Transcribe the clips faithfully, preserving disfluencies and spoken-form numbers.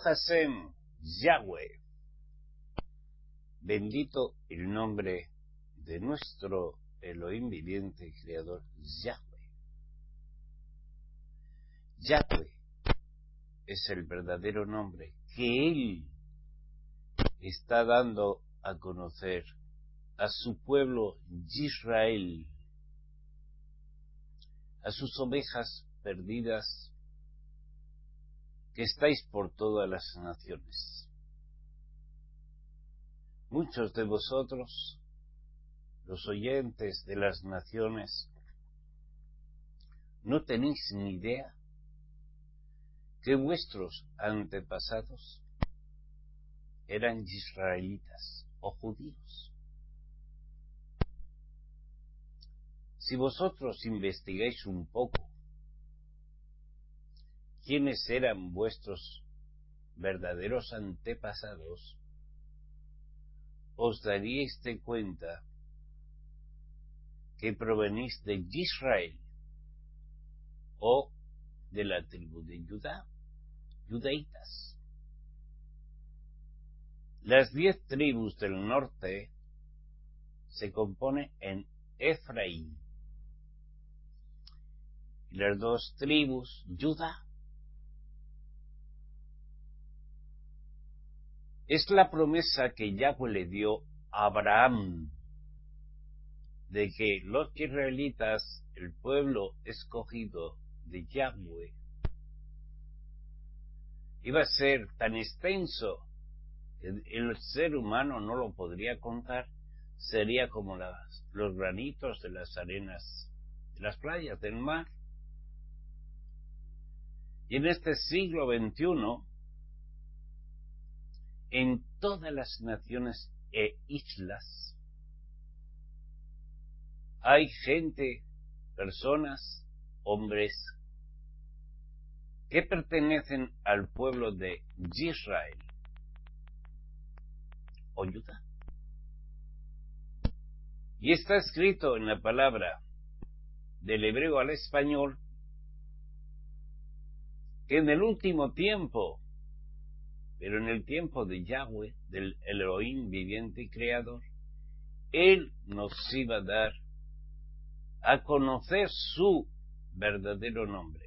Hashem, Yahweh. Bendito el nombre de nuestro Elohim viviente y creador, Yahweh. Yahweh es el verdadero nombre que Él está dando a conocer a su pueblo Israel, a sus ovejas perdidas que estáis por todas las naciones. Muchos de vosotros, los oyentes de las naciones, no tenéis ni idea que vuestros antepasados eran israelitas o judíos. Si vosotros investigáis un poco quiénes eran vuestros verdaderos antepasados, os daríais de cuenta que provenís de Israel o de la tribu de Judá, judaítas. Las diez tribus del norte se componen en Efraín y las dos tribus Judá. Es la promesa que Yahweh le dio a Abraham de que los israelitas, el pueblo escogido de Yahweh, iba a ser tan extenso que el ser humano no lo podría contar, sería como las, los granitos de las arenas de las playas del mar. Y en este siglo veintiuno, en todas las naciones e islas, hay gente, personas, hombres, que pertenecen al pueblo de Israel o Judá. Y está escrito en la palabra del hebreo al español que en el último tiempo, pero en el tiempo de Yahweh, del Elohim viviente y creador, Él nos iba a dar a conocer su verdadero nombre.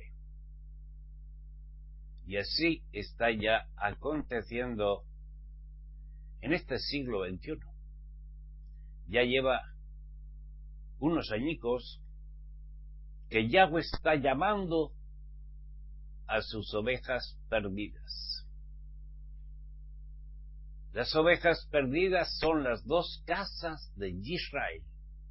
Y así está ya aconteciendo en este siglo veintiuno. Ya lleva unos añicos que Yahweh está llamando a sus ovejas perdidas. Las ovejas perdidas son las dos casas de Israel.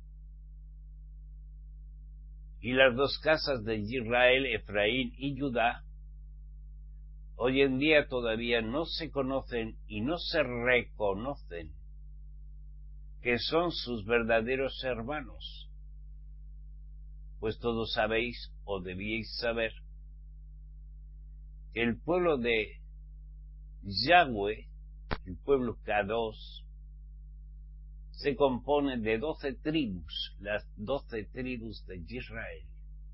Y las dos casas de Israel, Efraín y Judá, hoy en día todavía no se conocen y no se reconocen que son sus verdaderos hermanos. Pues todos sabéis, o debíais saber, que el pueblo de Yahweh, el pueblo Kadosh, se compone de doce tribus, las doce tribus de Israel.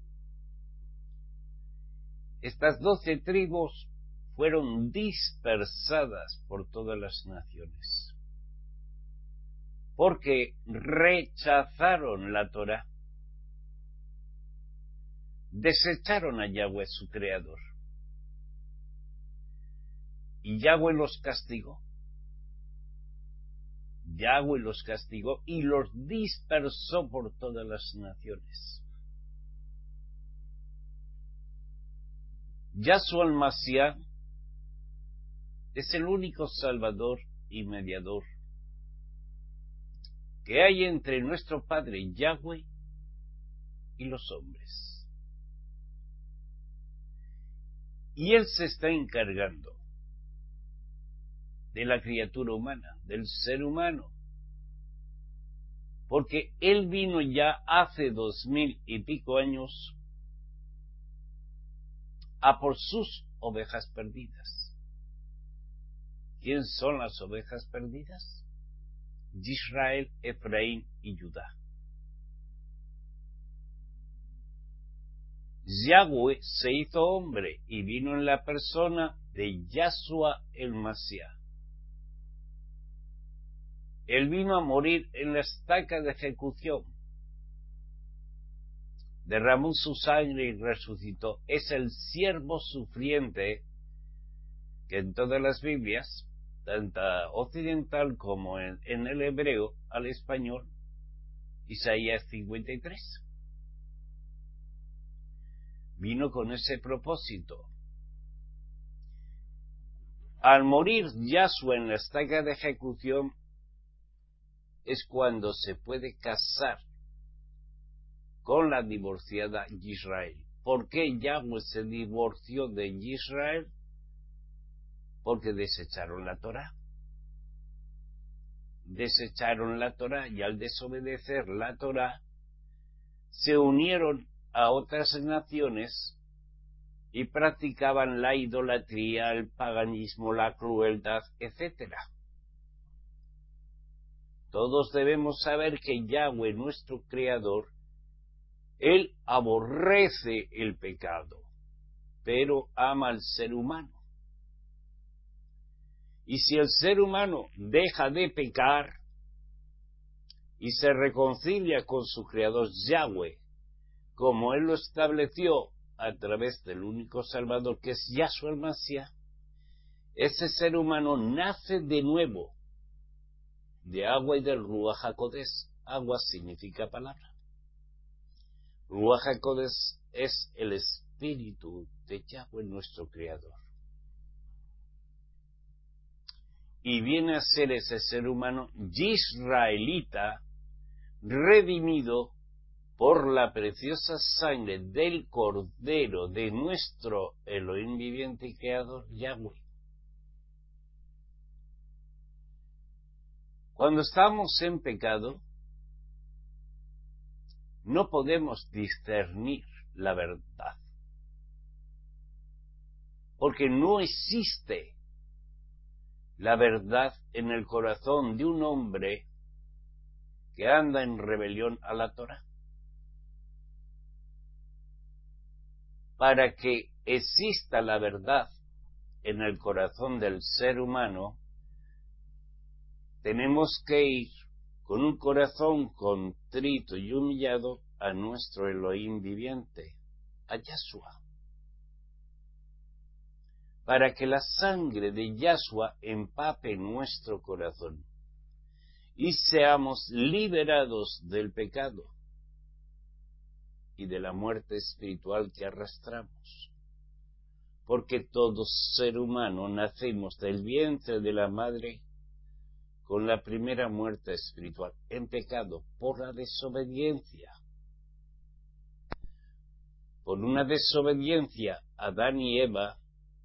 Estas doce tribus fueron dispersadas por todas las naciones, porque rechazaron la Torá, desecharon a Yahweh su creador, y Yahweh los castigó. Yahweh los castigó y los dispersó por todas las naciones. Yahshua el-Mashiach es el único Salvador y mediador que hay entre nuestro Padre Yahweh y los hombres. Y Él se está encargando de la criatura humana, del ser humano, porque Él vino ya hace dos mil y pico años a por sus ovejas perdidas. ¿Quién son las ovejas perdidas? Israel, Efraín y Judá. Yahweh se hizo hombre y vino en la persona de Yahshua el Mashiach. Él vino a morir en la estaca de ejecución. Derramó su sangre y resucitó. Es el siervo sufriente que en todas las Biblias, tanto occidental como en, en el hebreo al español, Isaías cincuenta y tres. Vino con ese propósito. Al morir Yahshua en la estaca de ejecución es cuando se puede casar con la divorciada Israel. ¿Por qué Yahweh se divorció de Israel? Porque desecharon la Torá. Desecharon la Torá y al desobedecer la Torá se unieron a otras naciones y practicaban la idolatría, el paganismo, la crueldad, etcétera. Todos debemos saber que Yahweh, nuestro Creador, Él aborrece el pecado, pero ama al ser humano. Y si el ser humano deja de pecar y se reconcilia con su Creador Yahweh, como Él lo estableció a través del único Salvador que es Yahshua el Mashiach, ese ser humano nace de nuevo de agua y del Ruach HaKodesh. Agua significa palabra. Ruach HaKodesh es el espíritu de Yahweh, nuestro Creador. Y viene a ser ese ser humano israelita, redimido por la preciosa sangre del Cordero de nuestro Elohim viviente y Creador, Yahweh. Cuando estamos en pecado, no podemos discernir la verdad, porque no existe la verdad en el corazón de un hombre que anda en rebelión a la Torá. Para que exista la verdad en el corazón del ser humano, tenemos que ir con un corazón contrito y humillado a nuestro Elohim viviente, a Yahshua, para que la sangre de Yahshua empape nuestro corazón y seamos liberados del pecado y de la muerte espiritual que arrastramos. Porque todo ser humano nacemos del vientre de la madre con la primera muerte espiritual, en pecado, por la desobediencia. Por una desobediencia, Adán y Eva,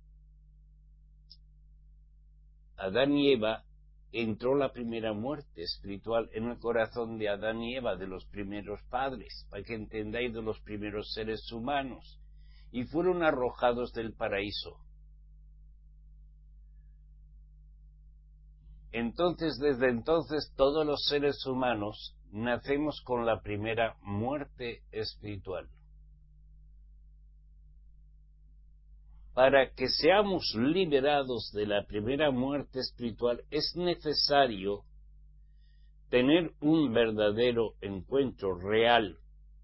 Adán y Eva, entró la primera muerte espiritual en el corazón de Adán y Eva, de los primeros padres, para que entendáis, de los primeros seres humanos, y fueron arrojados del paraíso. Entonces, desde entonces, todos los seres humanos nacemos con la primera muerte espiritual. Para que seamos liberados de la primera muerte espiritual, es necesario tener un verdadero encuentro real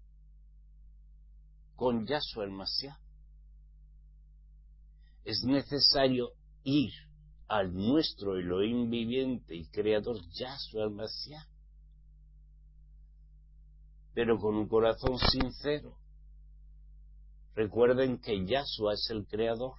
con Yahshua el Mashiach. Es necesario ir al nuestro Elohim viviente y Creador Yahshua el Mashiach, pero con un corazón sincero. Recuerden que Yahshua es el Creador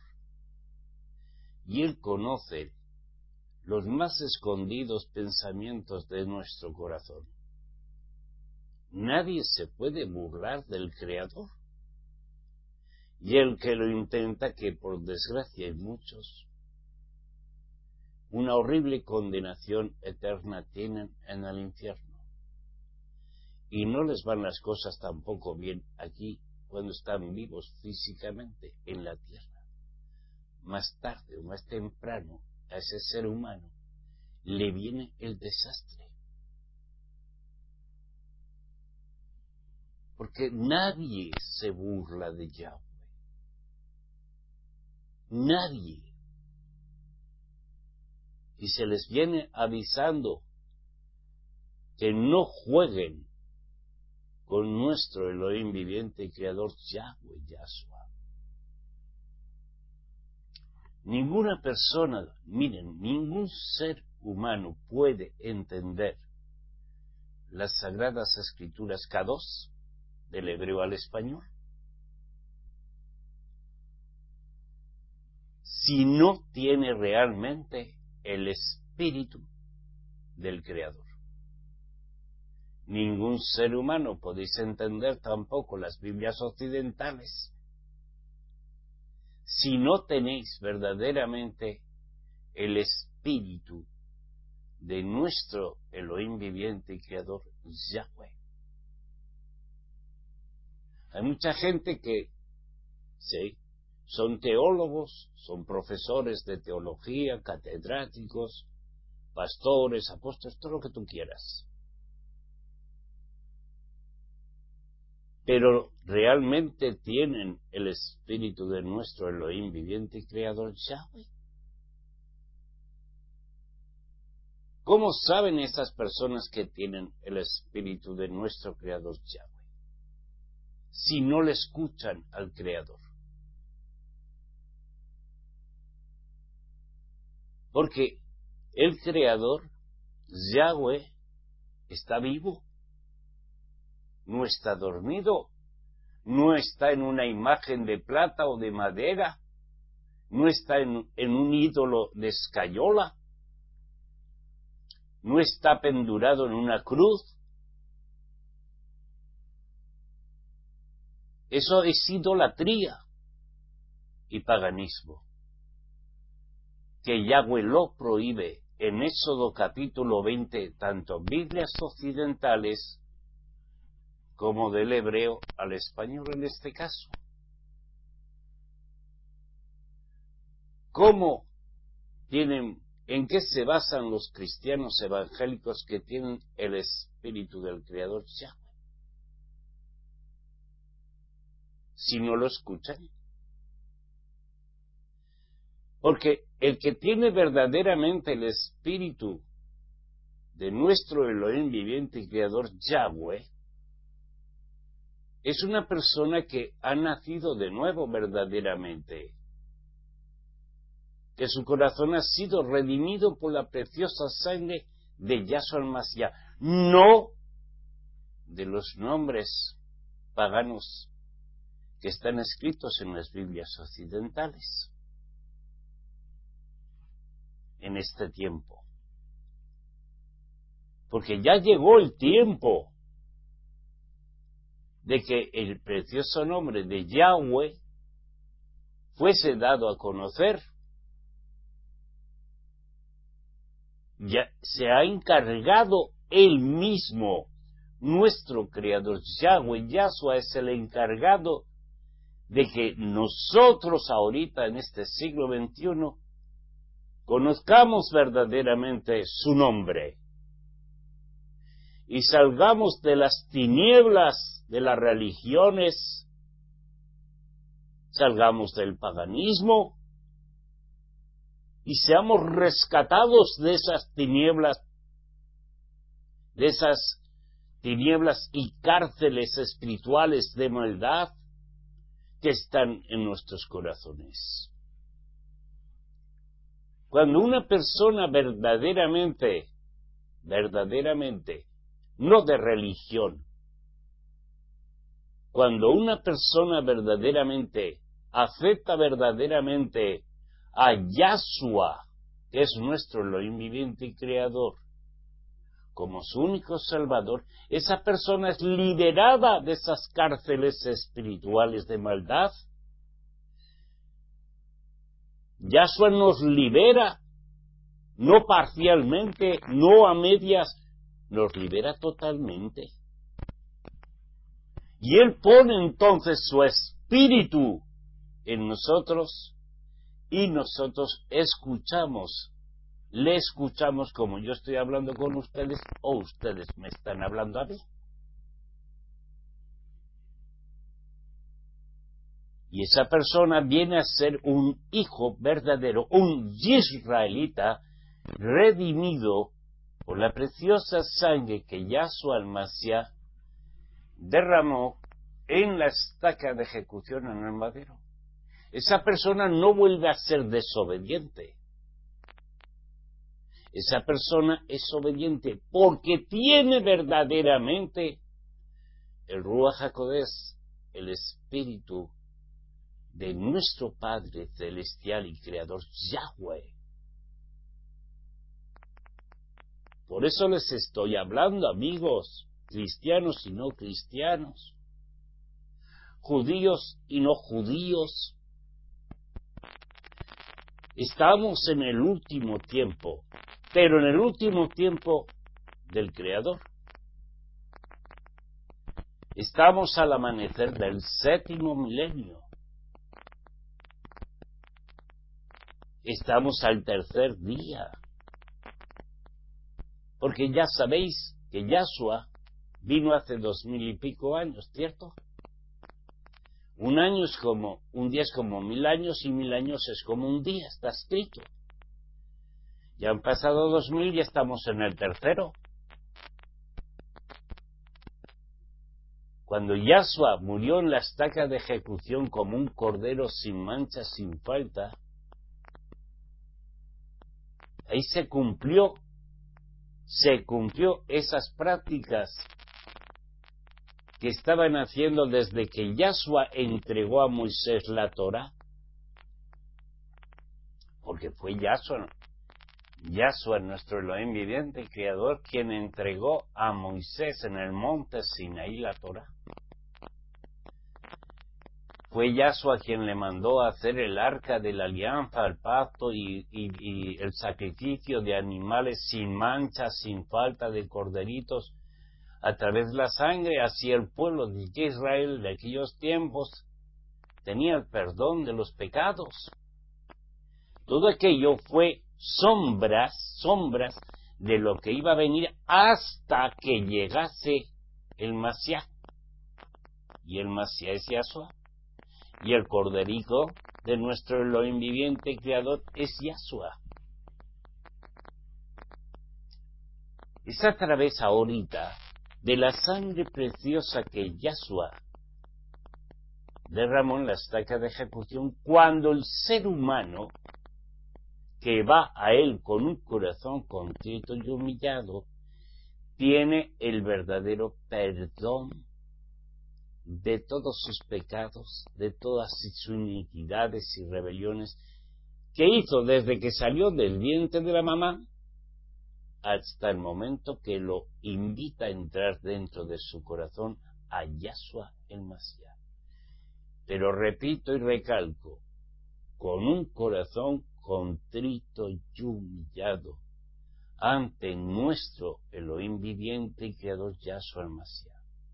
y Él conoce los más escondidos pensamientos de nuestro corazón. Nadie se puede burlar del Creador, y el que lo intenta, que por desgracia hay muchos, una horrible condenación eterna tienen en el infierno. Y no les van las cosas tampoco bien aquí cuando están vivos físicamente en la tierra. Más tarde o más temprano a ese ser humano le viene el desastre. Porque nadie se burla de Yahweh. Nadie. Y se les viene avisando que no jueguen con nuestro Elohim viviente y creador Yahweh, Yahshua. Ninguna persona, miren, ningún ser humano puede entender las Sagradas Escrituras Kadosh del hebreo al español si no tiene realmente el espíritu del Creador. Ningún ser humano podéis entender tampoco las Biblias occidentales si no tenéis verdaderamente el espíritu de nuestro Elohim viviente y creador Yahweh. Hay mucha gente que sí, son teólogos, son profesores de teología, catedráticos, pastores, apóstoles, todo lo que tú quieras. Pero realmente tienen el espíritu de nuestro Elohim viviente y creador Yahweh. ¿Cómo saben esas personas que tienen el espíritu de nuestro creador Yahweh? Si no le escuchan al Creador. Porque el Creador, Yahweh, está vivo, no está dormido, no está en una imagen de plata o de madera, no está en, en un ídolo de escayola, no está pendurado en una cruz. Eso es idolatría y paganismo, que Yahweh lo prohíbe en Éxodo capítulo veinte, tanto Biblias occidentales como del hebreo al español en este caso. ¿Cómo tienen, en qué se basan los cristianos evangélicos que tienen el espíritu del Creador Yahweh? Si no lo escuchan. Porque el que tiene verdaderamente el espíritu de nuestro Elohim viviente y creador Yahweh es una persona que ha nacido de nuevo verdaderamente, que su corazón ha sido redimido por la preciosa sangre de Yahshua el-Mashiach, no de los nombres paganos que están escritos en las Biblias occidentales en este tiempo. Porque ya llegó el tiempo de que el precioso nombre de Yahweh fuese dado a conocer. Ya se ha encargado él mismo, nuestro creador Yahweh, Yahshua es el encargado de que nosotros ahorita en este siglo veintiuno conozcamos verdaderamente su nombre y salgamos de las tinieblas de las religiones, salgamos del paganismo y seamos rescatados de esas tinieblas, de esas tinieblas y cárceles espirituales de maldad que están en nuestros corazones. Cuando una persona verdaderamente, verdaderamente, no de religión, cuando una persona verdaderamente acepta verdaderamente a Yahshua, que es nuestro Elohim viviente y creador, como su único Salvador, esa persona es liberada de esas cárceles espirituales de maldad. Yahshua nos libera, no parcialmente, no a medias, nos libera totalmente. Y Él pone entonces su espíritu en nosotros y nosotros escuchamos, le escuchamos como yo estoy hablando con ustedes o ustedes me están hablando a mí. Y esa persona viene a ser un hijo verdadero, un israelita redimido por la preciosa sangre que Yahshua el Mashiach derramó en la estaca de ejecución en el madero. Esa persona no vuelve a ser desobediente. Esa persona es obediente porque tiene verdaderamente el Ruach HaKodesh, el Espíritu de nuestro Padre Celestial y Creador Yahweh. Por eso les estoy hablando, amigos, cristianos y no cristianos, judíos y no judíos. Estamos en el último tiempo, pero en el último tiempo del Creador. Estamos al amanecer del séptimo milenio. Estamos al tercer día. Porque ya sabéis que Yahshua vino hace dos mil y pico años, ¿cierto? Un año es como, un día es como mil años y mil años es como un día, está escrito. Ya han pasado dos mil y estamos en el tercero. Cuando Yahshua murió en la estaca de ejecución como un cordero sin mancha, sin falta, ahí se cumplió, se cumplió esas prácticas que estaban haciendo desde que Yahshua entregó a Moisés la Torá, porque fue Yahshua, Yahshua, nuestro Elohim viviente y creador, quien entregó a Moisés en el monte Sinaí la Torá. Fue Yahshua quien le mandó a hacer el arca de la alianza, el pacto y, y, y el sacrificio de animales sin mancha, sin falta, de corderitos, a través de la sangre. Así el pueblo de Israel de aquellos tiempos tenía el perdón de los pecados. Todo aquello fue sombras, sombras de lo que iba a venir hasta que llegase el Mashiach. Y el Mashiach es Yahshua. Y el corderico de nuestro Elohim viviente creador es Yahshua. Es a través ahorita de la sangre preciosa que Yahshua derramó en la estaca de ejecución, cuando el ser humano que va a él con un corazón contrito y humillado tiene el verdadero perdón de todos sus pecados, de todas sus iniquidades y rebeliones que hizo desde que salió del vientre de la mamá hasta el momento que lo invita a entrar dentro de su corazón a Yahshua el Mashiach. Pero repito y recalco, con un corazón contrito y humillado ante nuestro Elohim viviente y creador Yahshua el Mashiach.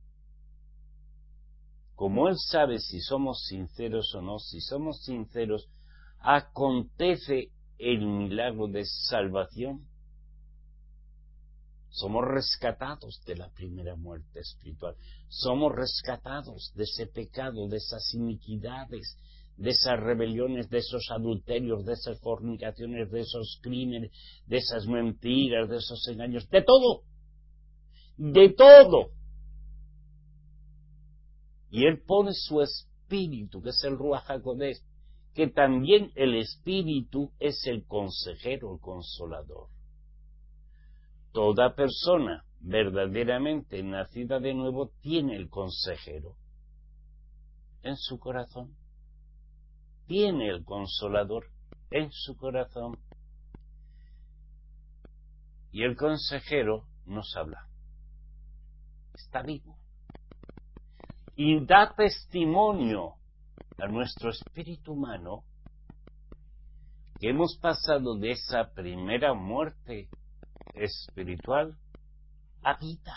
Como Él sabe si somos sinceros o no, si somos sinceros, acontece el milagro de salvación. Somos rescatados de la primera muerte espiritual. Somos rescatados de ese pecado, de esas iniquidades, de esas rebeliones, de esos adulterios, de esas fornicaciones, de esos crímenes, de esas mentiras, de esos engaños, de todo. De todo. Y Él pone su espíritu, que es el Ruach HaKodesh, que también el espíritu es el consejero, el consolador. Toda persona verdaderamente nacida de nuevo tiene el consejero en su corazón. Tiene el consolador en su corazón. Y el consejero nos habla. Está vivo. Y da testimonio a nuestro espíritu humano que hemos pasado de esa primera muerte espiritual a vida.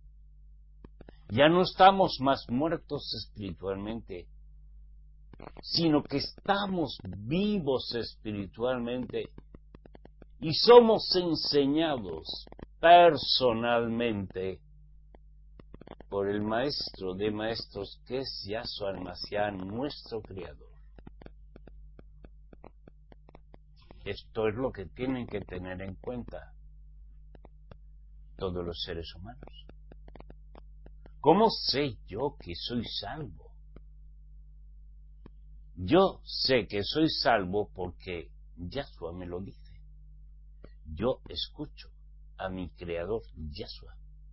Ya no estamos más muertos espiritualmente, sino que estamos vivos espiritualmente y somos enseñados personalmente por el Maestro de Maestros, que es Yahshua HaMashiach, nuestro Creador. Esto es lo que tienen que tener en cuenta todos los seres humanos. ¿Cómo sé yo que soy salvo? Yo sé que soy salvo porque Yahshua me lo dice. Yo escucho a mi Creador Yahshua.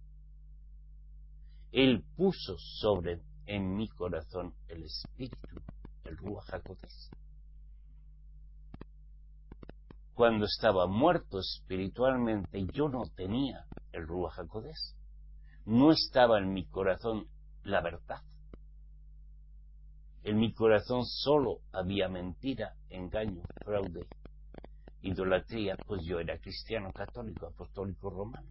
Él puso sobre en mi corazón el Espíritu, el Ruach HaKodesh. Cuando estaba muerto espiritualmente, yo no tenía el Ruach HaKodesh. No estaba en mi corazón la verdad. En mi corazón solo había mentira, engaño, fraude, idolatría, pues yo era cristiano, católico, apostólico, romano.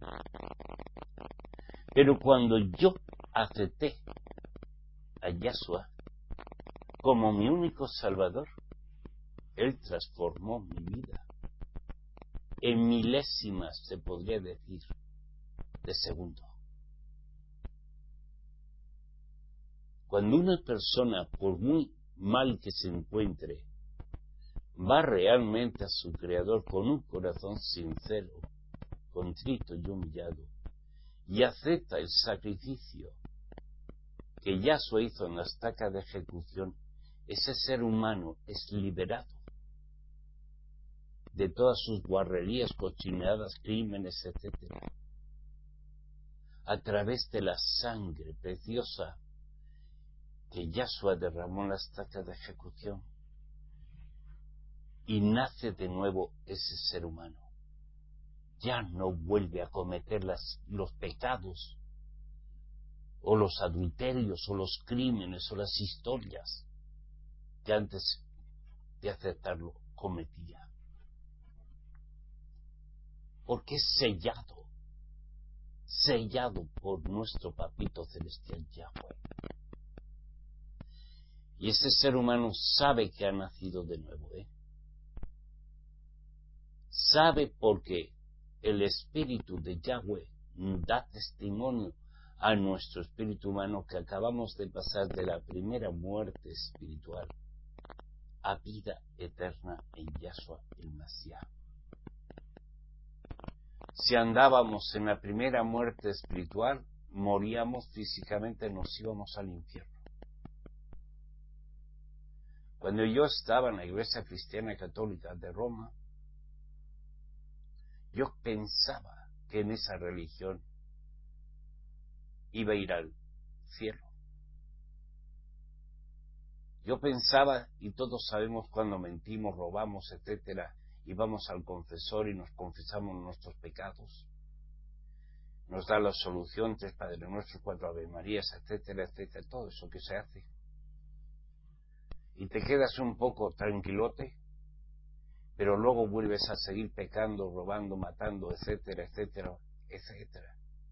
Pero cuando yo acepté a Yahshua como mi único Salvador, Él transformó mi vida en milésimas, se podría decir, de segundo. Cuando una persona, por muy mal que se encuentre, va realmente a su Creador con un corazón sincero, contrito y humillado, y acepta el sacrificio que Yahshua hizo en la estaca de ejecución, ese ser humano es liberado de todas sus guarrerías, cochinadas, crímenes, etcétera, a través de la sangre preciosa que Yahshua derramó en la estaca de ejecución, y nace de nuevo ese ser humano. Ya no vuelve a cometer las, los pecados, o los adulterios, o los crímenes, o las historias que antes de aceptarlo cometía. Porque es sellado, sellado por nuestro Papito Celestial Yahweh. Y ese ser humano sabe que ha nacido de nuevo, ¿eh? Sabe porque el Espíritu de Yahweh da testimonio a nuestro espíritu humano que acabamos de pasar de la primera muerte espiritual a vida eterna en Yahshua el Mashiach. Si andábamos en la primera muerte espiritual, moríamos físicamente, nos íbamos al infierno. Cuando yo estaba en la Iglesia Cristiana Católica de Roma, yo pensaba que en esa religión iba a ir al cielo. Yo pensaba, y todos sabemos cuando mentimos, robamos, etcétera, y vamos al confesor y nos confesamos nuestros pecados, nos da la solución, tres Padres Nuestros, cuatro Ave Marías, etcétera, etcétera, todo eso que se hace. Y te quedas un poco tranquilote, pero luego vuelves a seguir pecando, robando, matando, etcétera, etcétera, etcétera.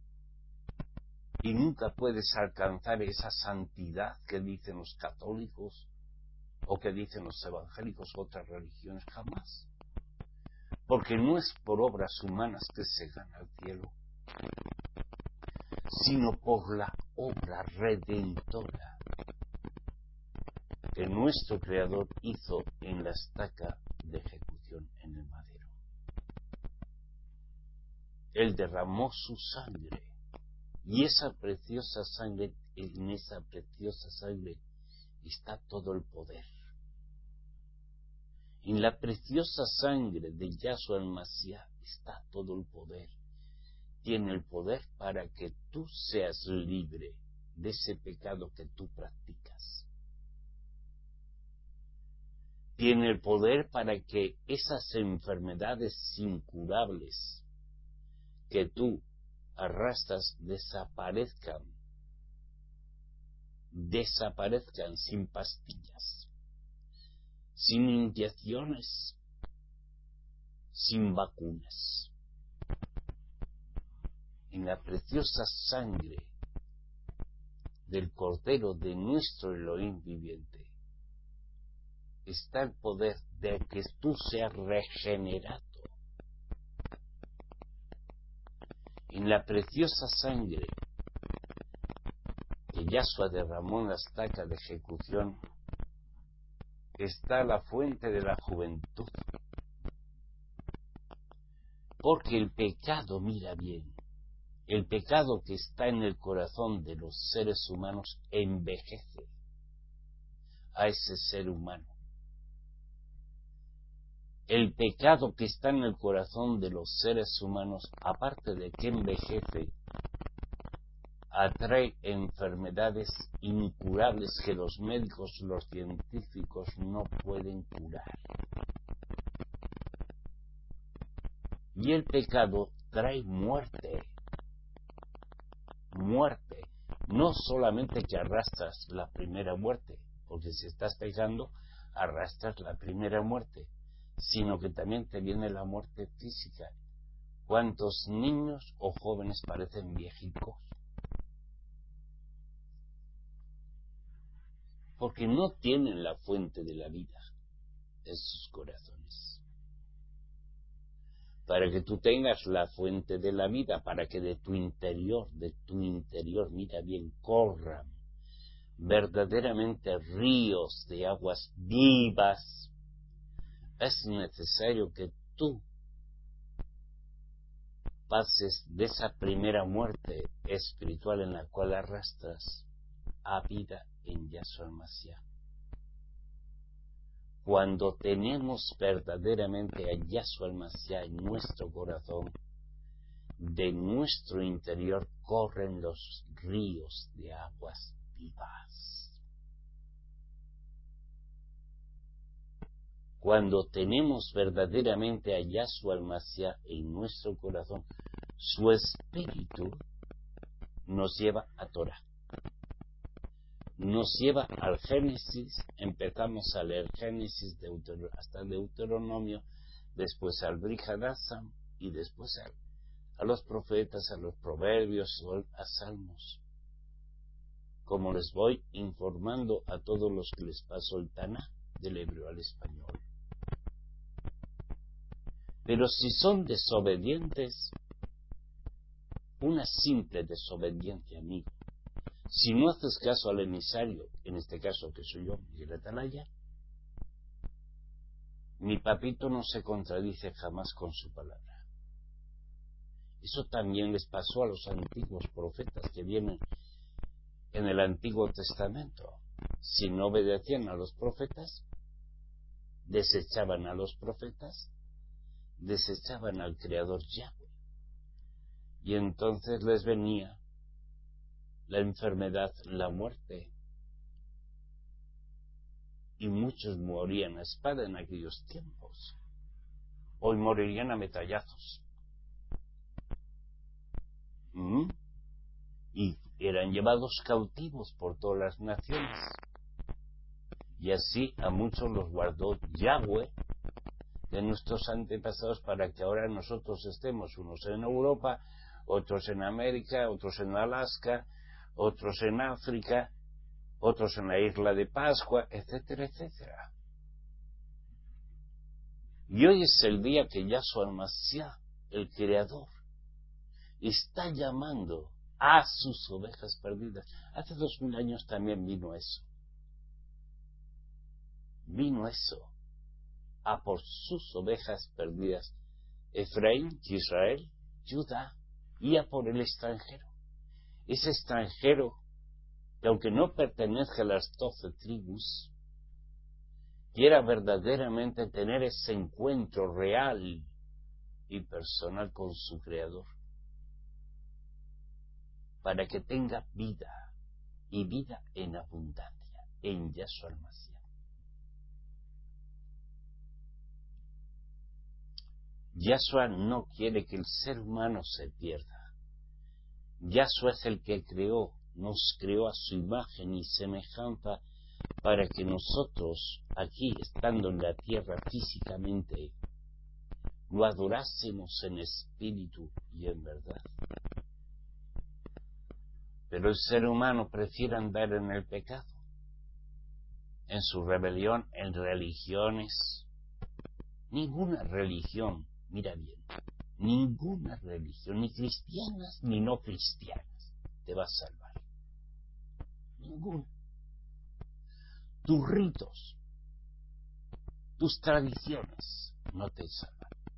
Y nunca puedes alcanzar esa santidad que dicen los católicos o que dicen los evangélicos o otras religiones, jamás. Porque no es por obras humanas que se gana el cielo, sino por la obra redentora que nuestro Creador hizo en la estaca de ejecución en el madero. Él derramó su sangre, y esa preciosa sangre, en esa preciosa sangre está todo el poder. En la preciosa sangre de Yahshua el Mashiach está todo el poder. Tiene el poder para que tú seas libre de ese pecado que tú practicas. Tiene el poder para que esas enfermedades incurables que tú arrastras desaparezcan, desaparezcan sin pastillas, sin inyecciones, sin vacunas. En la preciosa sangre del Cordero de nuestro Elohim viviente está el poder de que tú seas regenerado. En la preciosa sangre que Yahshua derramó en la estaca de ejecución está la fuente de la juventud. Porque el pecado, mira bien, el pecado que está en el corazón de los seres humanos envejece a ese ser humano. El pecado que está en el corazón de los seres humanos, aparte de que envejece, atrae enfermedades incurables que los médicos, los científicos no pueden curar. Y el pecado trae muerte. Muerte. No solamente que arrastras la primera muerte, porque si estás pecando, arrastras la primera muerte, sino que también te viene la muerte física. ¿Cuántos niños o jóvenes parecen viejicos? Porque no tienen la fuente de la vida en sus corazones. Para que tú tengas la fuente de la vida, para que de tu interior, de tu interior, mira bien, corran verdaderamente ríos de aguas vivas, es necesario que tú pases de esa primera muerte espiritual en la cual arrastras a vida en Yahshua Mashiach. Cuando tenemos verdaderamente a Yahshua Mashiach en nuestro corazón, de nuestro interior corren los ríos de aguas vivas. Cuando tenemos verdaderamente a Yahshua Mashiach en nuestro corazón, su espíritu nos lleva a Torah. Nos lleva al Génesis, empezamos a leer Génesis Deutero, hasta Deuteronomio, después al Brit Hadashah y después a, a los profetas, a los proverbios, a salmos. Como les voy informando a todos los que les paso el Taná del hebreo al español. Pero si son desobedientes, una simple desobediencia, amigo, si no haces caso al emisario, en este caso que soy yo, Miguel Atalaya, mi papito no se contradice jamás con su palabra. Eso también les pasó a los antiguos profetas que vienen en el Antiguo Testamento. Si no obedecían a los profetas, desechaban a los profetas, desechaban al Creador Yahweh. Y entonces les venía la enfermedad, la muerte. Y muchos morían a espada en aquellos tiempos. Hoy morirían a metallazos. ¿Mm? Y eran llevados cautivos por todas las naciones. Y así a muchos los guardó Yahweh de nuestros antepasados para que ahora nosotros estemos, unos en Europa, otros en América, otros en Alaska, otros en África, otros en la isla de Pascua, etcétera, etcétera. Y hoy es el día que Yahshua Mashiach, el Creador, está llamando a sus ovejas perdidas. Hace dos mil años también vino eso. Vino eso, a por sus ovejas perdidas, Efraín, Israel, Judá, y a por el extranjero. Ese extranjero que aunque no pertenezca a las doce tribus, quiera verdaderamente tener ese encuentro real y personal con su Creador, para que tenga vida, y vida en abundancia, en Yahshua Mashiach. Yahshua no quiere que el ser humano se pierda. Yahshua es el que creó, nos creó a su imagen y semejanza para que nosotros, aquí estando en la tierra físicamente, lo adorásemos en espíritu y en verdad. Pero el ser humano prefiere andar en el pecado, en su rebelión, en religiones. Ninguna religión, mira bien, ninguna religión, ni cristianas ni no cristianas, te va a salvar. Ninguno. Tus ritos, tus tradiciones no te salvan.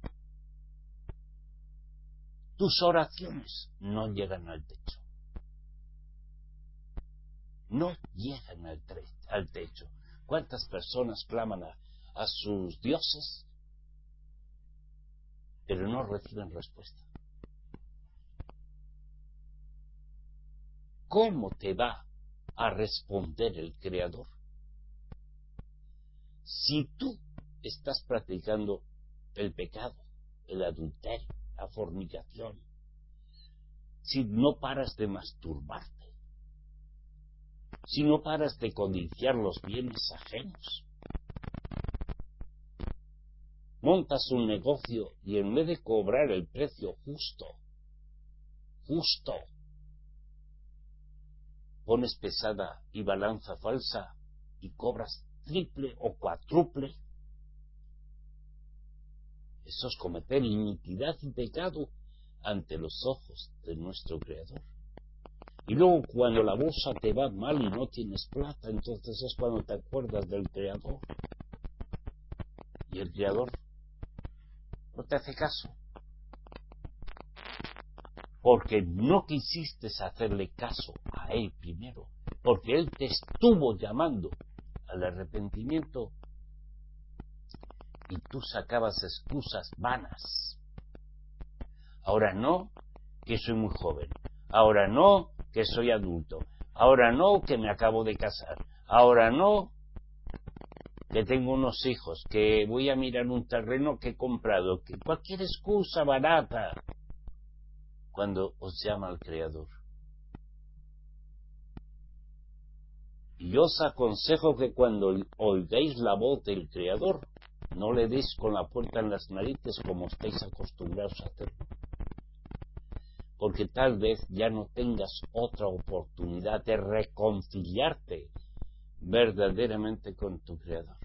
Tus oraciones no llegan al techo. No llegan al, al techo. ¿Cuántas personas claman a, a sus dioses, pero no reciben respuesta? ¿Cómo te va a responder el Creador si tú estás practicando el pecado, el adulterio, la fornicación, si no paras de masturbarte, si no paras de codiciar los bienes ajenos? Montas un negocio y en vez de cobrar el precio justo, justo, pones pesada y balanza falsa y cobras triple o cuádruple. Eso es cometer iniquidad y pecado ante los ojos de nuestro Creador. Y luego cuando la bolsa te va mal y no tienes plata, entonces es cuando te acuerdas del Creador. Y el Creador no te hace caso. Porque no quisiste hacerle caso a Él primero. Porque Él te estuvo llamando al arrepentimiento y tú sacabas excusas vanas. Ahora no, que soy muy joven. Ahora no, que soy adulto. Ahora no, que me acabo de casar. Ahora no, que tengo unos hijos, que voy a mirar un terreno que he comprado, que cualquier excusa barata, cuando os llama el Creador. Y yo os aconsejo que cuando oigáis la voz del Creador, no le deis con la puerta en las narices como estáis acostumbrados a hacer. Porque tal vez ya no tengas otra oportunidad de reconciliarte verdaderamente con tu Creador.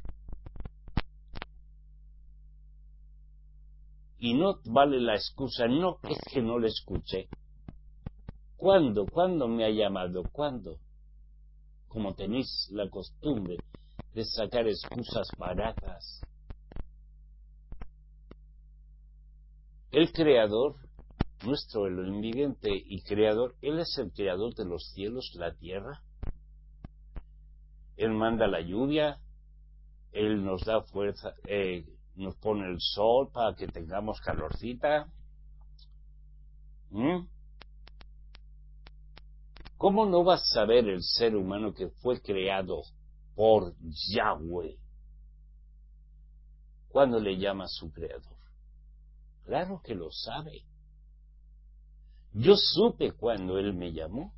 Y no vale la excusa, no, es que no le escuché. ¿Cuándo? ¿Cuándo me ha llamado? ¿Cuándo? Como tenéis la costumbre de sacar excusas baratas. El Creador, nuestro Elohim viviente y Creador, Él es el Creador de los cielos, la tierra. Él manda la lluvia, Él nos da fuerza, eh, nos pone el sol para que tengamos calorcita. ¿Mm? ¿Cómo no va a saber el ser humano que fue creado por Yahweh cuando le llama a su Creador? Claro que lo sabe. Yo supe cuando Él me llamó.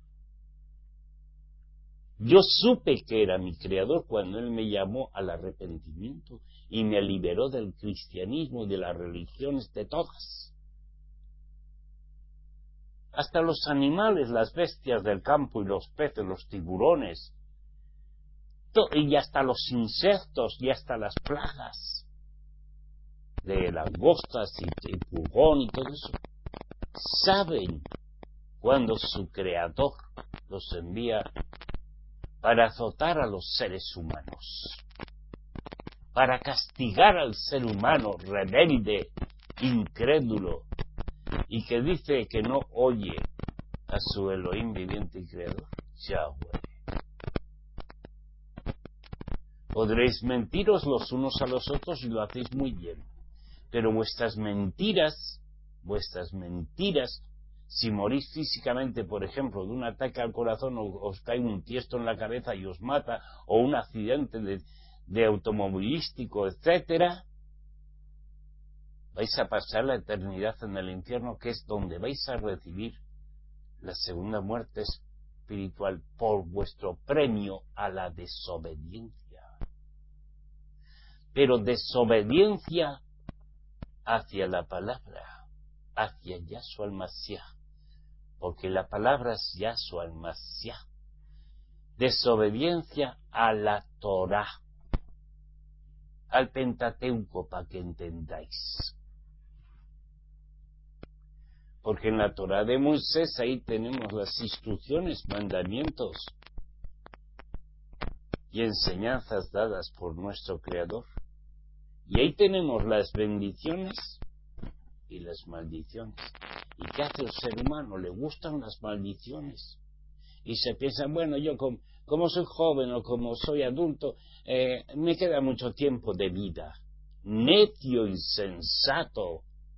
Yo supe que era mi Creador cuando Él me llamó al arrepentimiento y me liberó del cristianismo y de las religiones, de todas. Hasta los animales, las bestias del campo y los peces, los tiburones, y hasta los insectos y hasta las plagas de langostas y, y pulgón y todo eso, saben cuando su Creador los envía para azotar a los seres humanos, para castigar al ser humano rebelde, incrédulo, y que dice que no oye a su Elohim viviente y Creador, Yahweh. Podréis mentiros los unos a los otros y lo hacéis muy bien, pero vuestras mentiras, vuestras mentiras, si morís físicamente, por ejemplo, de un ataque al corazón, o os cae un tiesto en la cabeza y os mata, o un accidente de, de automovilístico, etcétera, vais a pasar la eternidad en el infierno, que es donde vais a recibir la segunda muerte espiritual por vuestro premio a la desobediencia. Pero desobediencia hacia la palabra, hacia Yahshua al-Mashiach, porque la palabra es Yahshua al-Mashiach. Desobediencia a la Torah, al Pentateuco, para que entendáis. Porque en la Torah de Moisés ahí tenemos las instrucciones, mandamientos, y enseñanzas dadas por nuestro Creador. Y ahí tenemos las bendiciones y las maldiciones. ¿Y qué hace el ser humano? Le gustan las maldiciones. Y se piensa, bueno, yo como, como soy joven o como soy adulto, eh, me queda mucho tiempo de vida. Necio, insensato.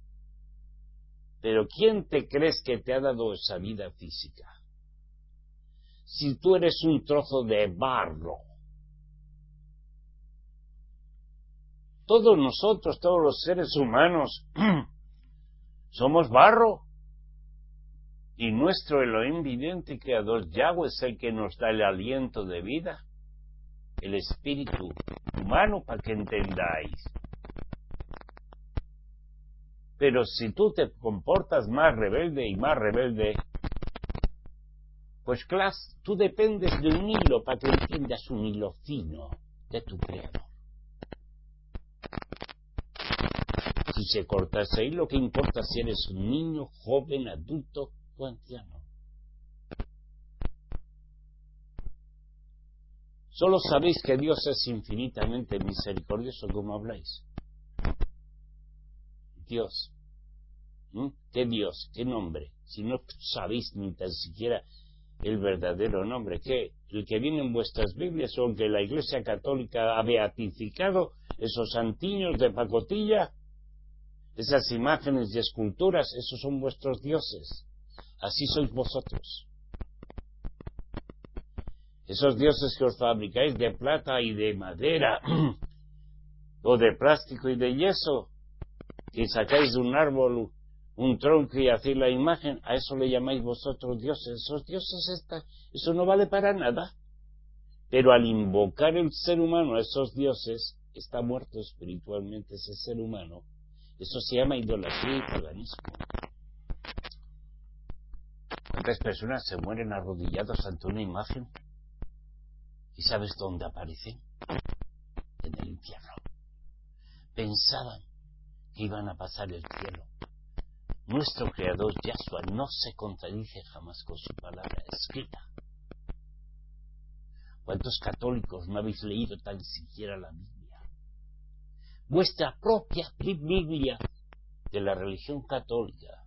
Pero ¿quién te crees que te ha dado esa vida física? Si tú eres un trozo de barro. Todos nosotros, todos los seres humanos, somos barro. Y nuestro Elohim viviente y creador Yahweh es el que nos da el aliento de vida, el espíritu humano, para que entendáis. Pero si tú te comportas más rebelde y más rebelde, pues claro, tú dependes de un hilo para que entiendas un hilo fino de tu creador. Si se corta ese hilo, ¿qué importa si eres un niño, joven, adulto o anciano? Solo sabéis que Dios es infinitamente misericordioso, como habláis. Dios. ¿Mm? ¿Qué Dios? ¿Qué nombre? Si no sabéis ni tan siquiera el verdadero nombre. ¿Qué? ¿El que viene en vuestras Biblias o el que la Iglesia Católica ha beatificado? ¿Esos santiños de pacotilla? ¿Esas imágenes y esculturas? Esos son vuestros dioses. Así sois vosotros. Esos dioses que os fabricáis de plata y de madera, o de plástico y de yeso, que sacáis de un árbol un tronco y hacéis la imagen, a eso le llamáis vosotros dioses. Esos dioses están, eso no vale para nada. Pero al invocar el ser humano a esos dioses, está muerto espiritualmente ese ser humano. Eso se llama idolatría y paganismo. ¿Cuántas personas se mueren arrodillados ante una imagen? ¿Y sabes dónde aparecen? En el infierno. Pensaban que iban a pasar el cielo. Nuestro Creador Yahshua no se contradice jamás con su palabra escrita. ¿Cuántos católicos no habéis leído tan siquiera la Biblia? Vuestra propia Biblia de la religión católica.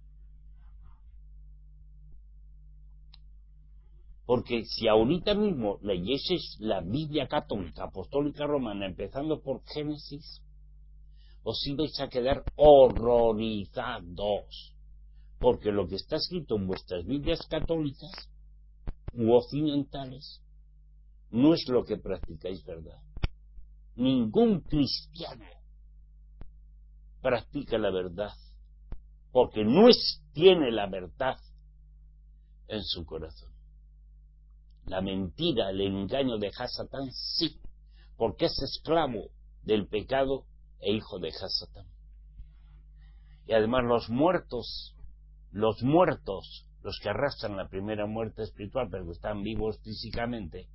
Porque si ahorita mismo leyeseis la Biblia católica, apostólica romana, empezando por Génesis, os ibais a quedar horrorizados. Porque lo que está escrito en vuestras Biblias católicas u occidentales no es lo que practicáis, ¿verdad? Ningún cristiano practica la verdad, porque no es, tiene la verdad en su corazón. La mentira, el engaño de Hasatán, sí, porque es esclavo del pecado e hijo de Hasatán. Y además los muertos, los muertos, los que arrastran la primera muerte espiritual, pero que están vivos físicamente,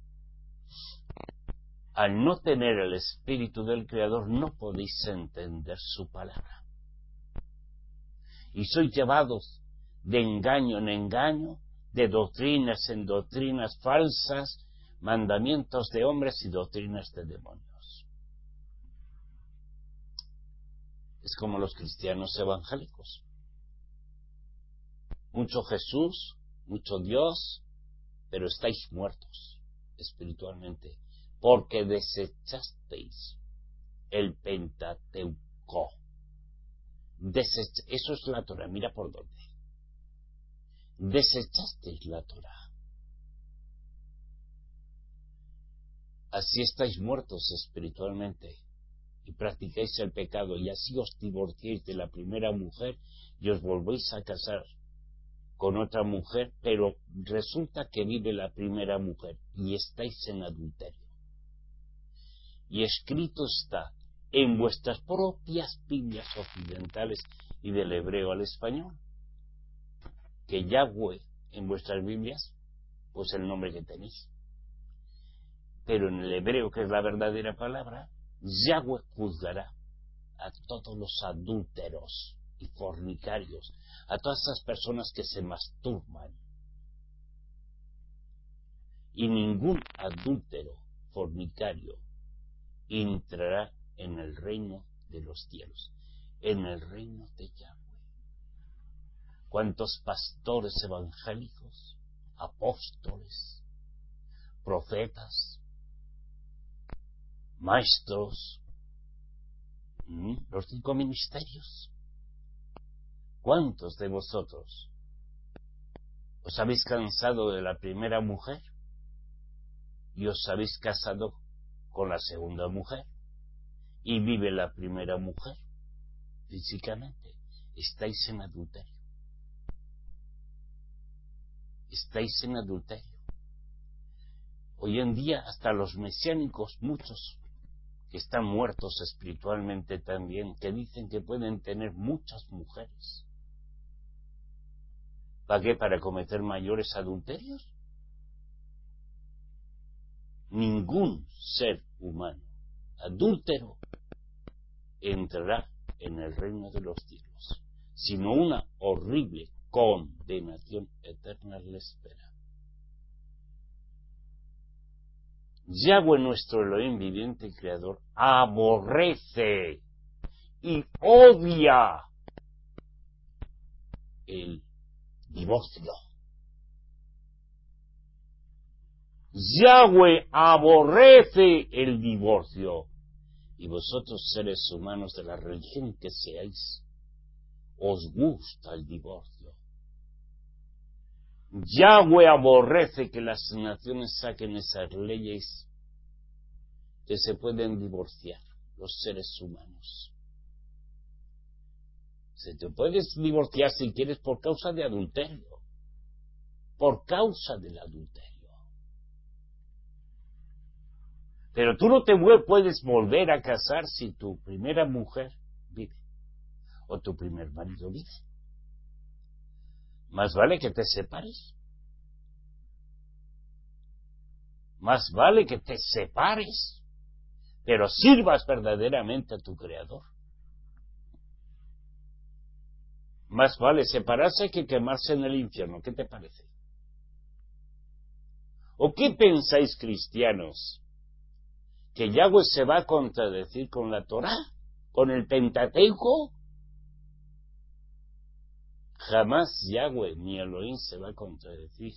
al no tener el espíritu del Creador, no podéis entender su palabra. Y sois llevados de engaño en engaño, de doctrinas en doctrinas falsas, mandamientos de hombres y doctrinas de demonios. Es como los cristianos evangélicos. Mucho Jesús, mucho Dios, pero estáis muertos espiritualmente, porque desechasteis el Pentateuco. Desech- Eso es la Torah, mira por dónde. Desechasteis la Torah. Así estáis muertos espiritualmente y practicáis el pecado, y así os divorciáis de la primera mujer y os volvéis a casar con otra mujer, pero resulta que vive la primera mujer y estáis en adulterio. Y escrito está en vuestras propias Biblias occidentales y del hebreo al español, que Yahweh en vuestras Biblias, pues el nombre que tenéis. Pero en el hebreo, que es la verdadera palabra, Yahweh juzgará a todos los adúlteros y fornicarios, a todas esas personas que se masturban. Y ningún adúltero, fornicario entrará en el reino de los cielos, en el reino de Yahweh. ¿Cuántos pastores evangélicos, apóstoles, profetas, maestros, los cinco ministerios? ¿Cuántos de vosotros os habéis cansado de la primera mujer y os habéis casado con la segunda mujer y vive la primera mujer físicamente? Estáis en adulterio. Estáis en adulterio. Hoy en día hasta los mesiánicos, muchos que están muertos espiritualmente también, que dicen que pueden tener muchas mujeres. ¿Para qué? ¿Para cometer mayores adulterios? Ningún ser humano adúltero entrará en el reino de los cielos, sino una horrible condenación eterna le espera. Yahweh, nuestro Elohim viviente y creador, aborrece y odia el divorcio. Yahweh aborrece el divorcio. Y vosotros, seres humanos de la religión que seáis, os gusta el divorcio. Yahweh aborrece que las naciones saquen esas leyes que se pueden divorciar los seres humanos. Se te puedes divorciar si quieres por causa de adulterio, por causa del adulterio. Pero tú no te puedes volver a casar si tu primera mujer vive o tu primer marido vive. Más vale que te separes. Más vale que te separes, pero sirvas verdaderamente a tu Creador. Más vale separarse que quemarse en el infierno. ¿Qué te parece? ¿O qué pensáis, cristianos? ¿Que Yahweh se va a contradecir con la Torá? ¿Con el Pentateuco? Jamás Yahweh ni Elohim se va a contradecir.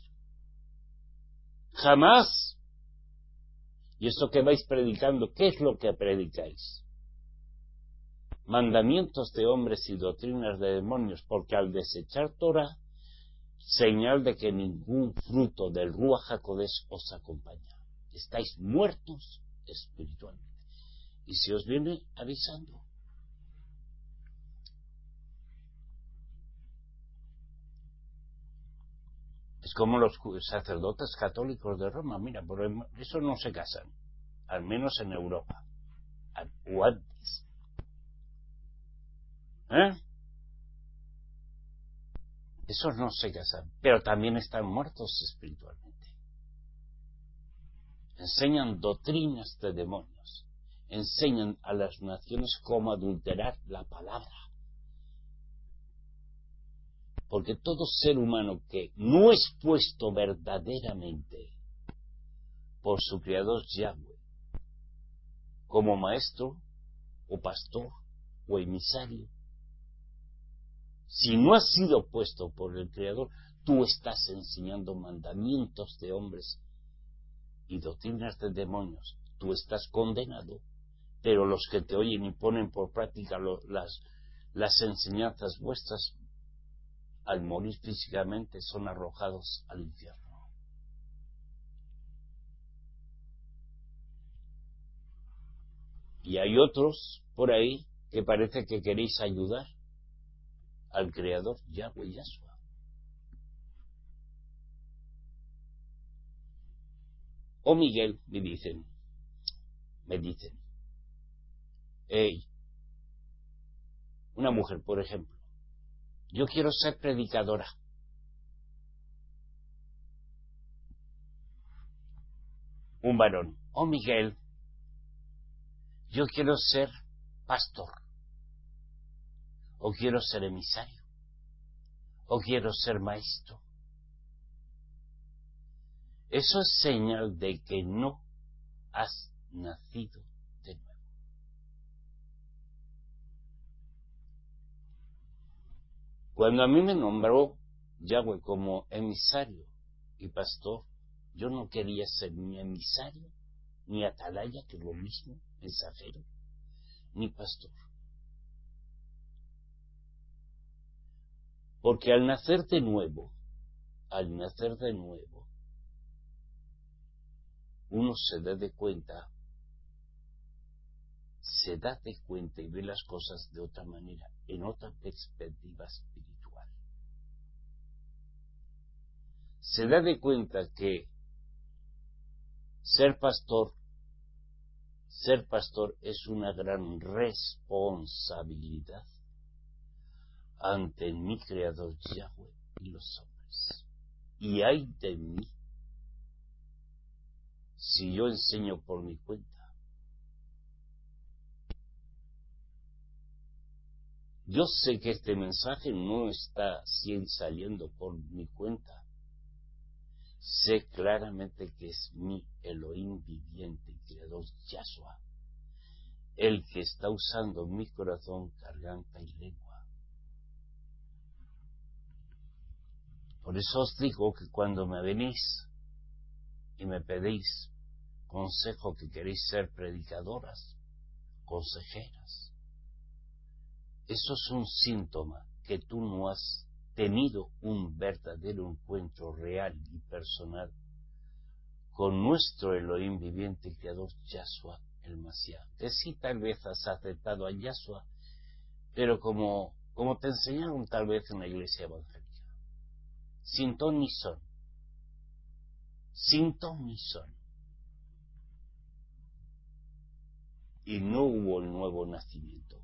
Jamás. ¿Y eso que vais predicando? ¿Qué es lo que predicáis? Mandamientos de hombres y doctrinas de demonios, porque al desechar Torah, señal de que ningún fruto del Ruach HaKodesh os acompaña. Estáis muertos espiritualmente. Y se os viene avisando. Es como los sacerdotes católicos de Roma. Mira, por eso no se casan, al menos en Europa, o antes. ¿Eh? Esos no se casan, pero también están muertos espiritualmente. Enseñan doctrinas de demonios, enseñan a las naciones cómo adulterar la palabra. Porque todo ser humano que no es puesto verdaderamente por su Creador Yahweh como maestro o pastor o emisario, si no has sido puesto por el Creador, tú estás enseñando mandamientos de hombres y doctrinas de demonios. Tú estás condenado, pero los que te oyen y ponen por práctica lo, las, las enseñanzas vuestras, al morir físicamente son arrojados al infierno. Y hay otros por ahí que parece que queréis ayudar al Creador Yahweh Yahshua. O Miguel, me dicen, me dicen, hey, una mujer, por ejemplo, yo quiero ser predicadora. Un varón, oh Miguel, yo quiero ser pastor, o quiero ser emisario, o quiero ser maestro. Eso es señal de que no has nacido de nuevo. Cuando a mí me nombró Yahweh como emisario y pastor, yo no quería ser ni emisario, ni atalaya, que es lo mismo, mensajero, ni pastor. Porque al nacer de nuevo, al nacer de nuevo, uno se da de cuenta, se da de cuenta y ve las cosas de otra manera, en otra perspectiva espiritual. Se da de cuenta que ser pastor, ser pastor es una gran responsabilidad ante mi Creador Yahweh y los hombres. Y ay de mí si yo enseño por mi cuenta. Yo sé que este mensaje no está saliendo por mi cuenta. Sé claramente que es mi Elohim viviente y creador Yahshua, el que está usando mi corazón, garganta y lengua. Por eso os digo que cuando me venís y me pedís consejo, que queréis ser predicadoras, consejeras, eso es un síntoma que tú no has tenido un verdadero encuentro real y personal con nuestro Elohim viviente y creador Yahshua el Mashiach. Que sí, tal vez has aceptado a Yahshua, pero como, como te enseñaron tal vez en la iglesia evangélica, sin ton ni son, sin ton ni son. Y no hubo el nuevo nacimiento.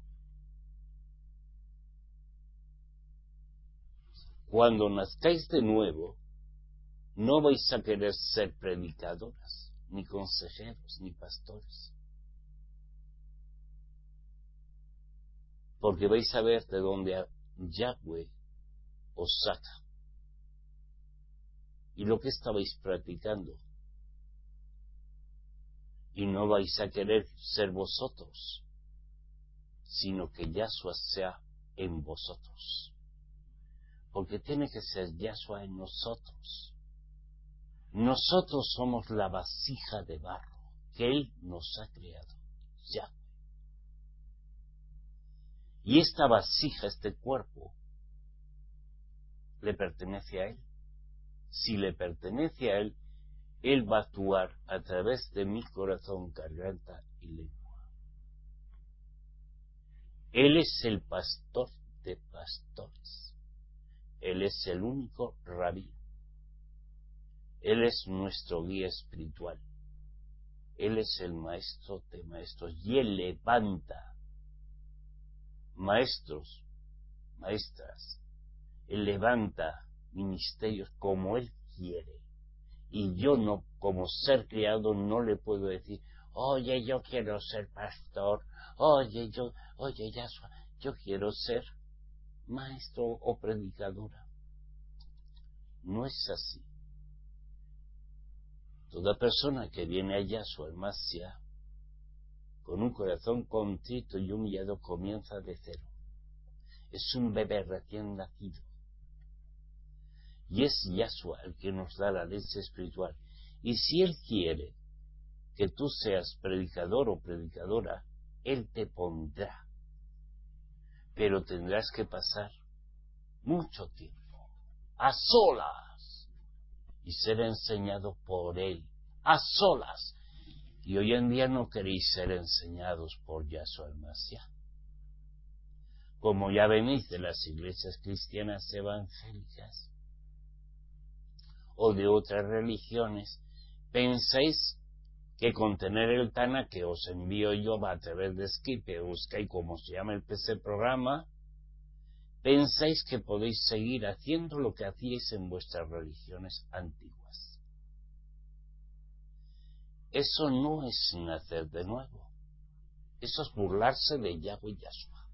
Cuando nazcáis de nuevo, no vais a querer ser predicadoras, ni consejeros, ni pastores. Porque vais a ver de dónde Yahweh os saca. Y lo que estabais practicando. Y no vais a querer ser vosotros, sino que Yahshua sea en vosotros. Porque tiene que ser Yahshua en nosotros. Nosotros somos la vasija de barro que Él nos ha creado. Yahweh. Y esta vasija, este cuerpo, le pertenece a Él. Si le pertenece a Él, Él va a actuar a través de mi corazón, garganta y lengua. Él es el pastor de pastores. Él es el único rabí. Él es nuestro guía espiritual. Él es el maestro de maestros. Y Él levanta maestros, maestras. Él levanta ministerios como Él quiere. Y yo no, como ser criado, no le puedo decir, oye, yo quiero ser pastor, oye, yo, oye, Yahshua, yo quiero ser maestro o predicadora. No es así. Toda persona que viene a Yahshua, el Mashiach, con un corazón contrito y humillado, comienza de cero. Es un bebé recién nacido. Y es Yahshua el que nos da la leche espiritual. Y si Él quiere que tú seas predicador o predicadora, Él te pondrá. Pero tendrás que pasar mucho tiempo a solas y ser enseñado por Él, a solas. Y hoy en día no queréis ser enseñados por Yahshua el Mashiach. Como ya venís de las iglesias cristianas evangélicas o de otras religiones, pensáis que con tener el Tana que os envío yo a través de Skype, buscáis como se llama el P C programa, pensáis que podéis seguir haciendo lo que hacíais en vuestras religiones antiguas. Eso no es nacer de nuevo. Eso es burlarse de Yahweh y Yahshua.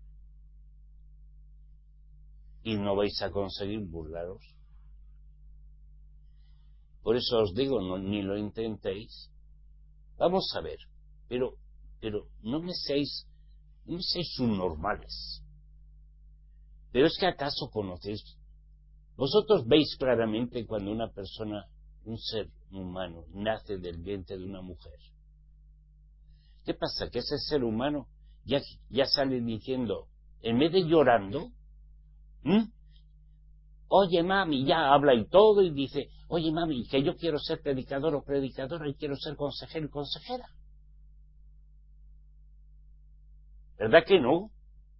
Y no vais a conseguir burlaros. Por eso os digo, no, ni lo intentéis, Vamos a ver, pero, pero no me seáis, no me seáis subnormales. Pero es que acaso conocéis, vosotros veis claramente cuando una persona, un ser humano, nace del vientre de una mujer. ¿Qué pasa? Que ese ser humano ya, ya sale diciendo, en vez de llorando, ¿m? Oye mami, ya habla y todo y dice, oye mami, que yo quiero ser predicador o predicadora y quiero ser consejero y consejera. ¿Verdad que no?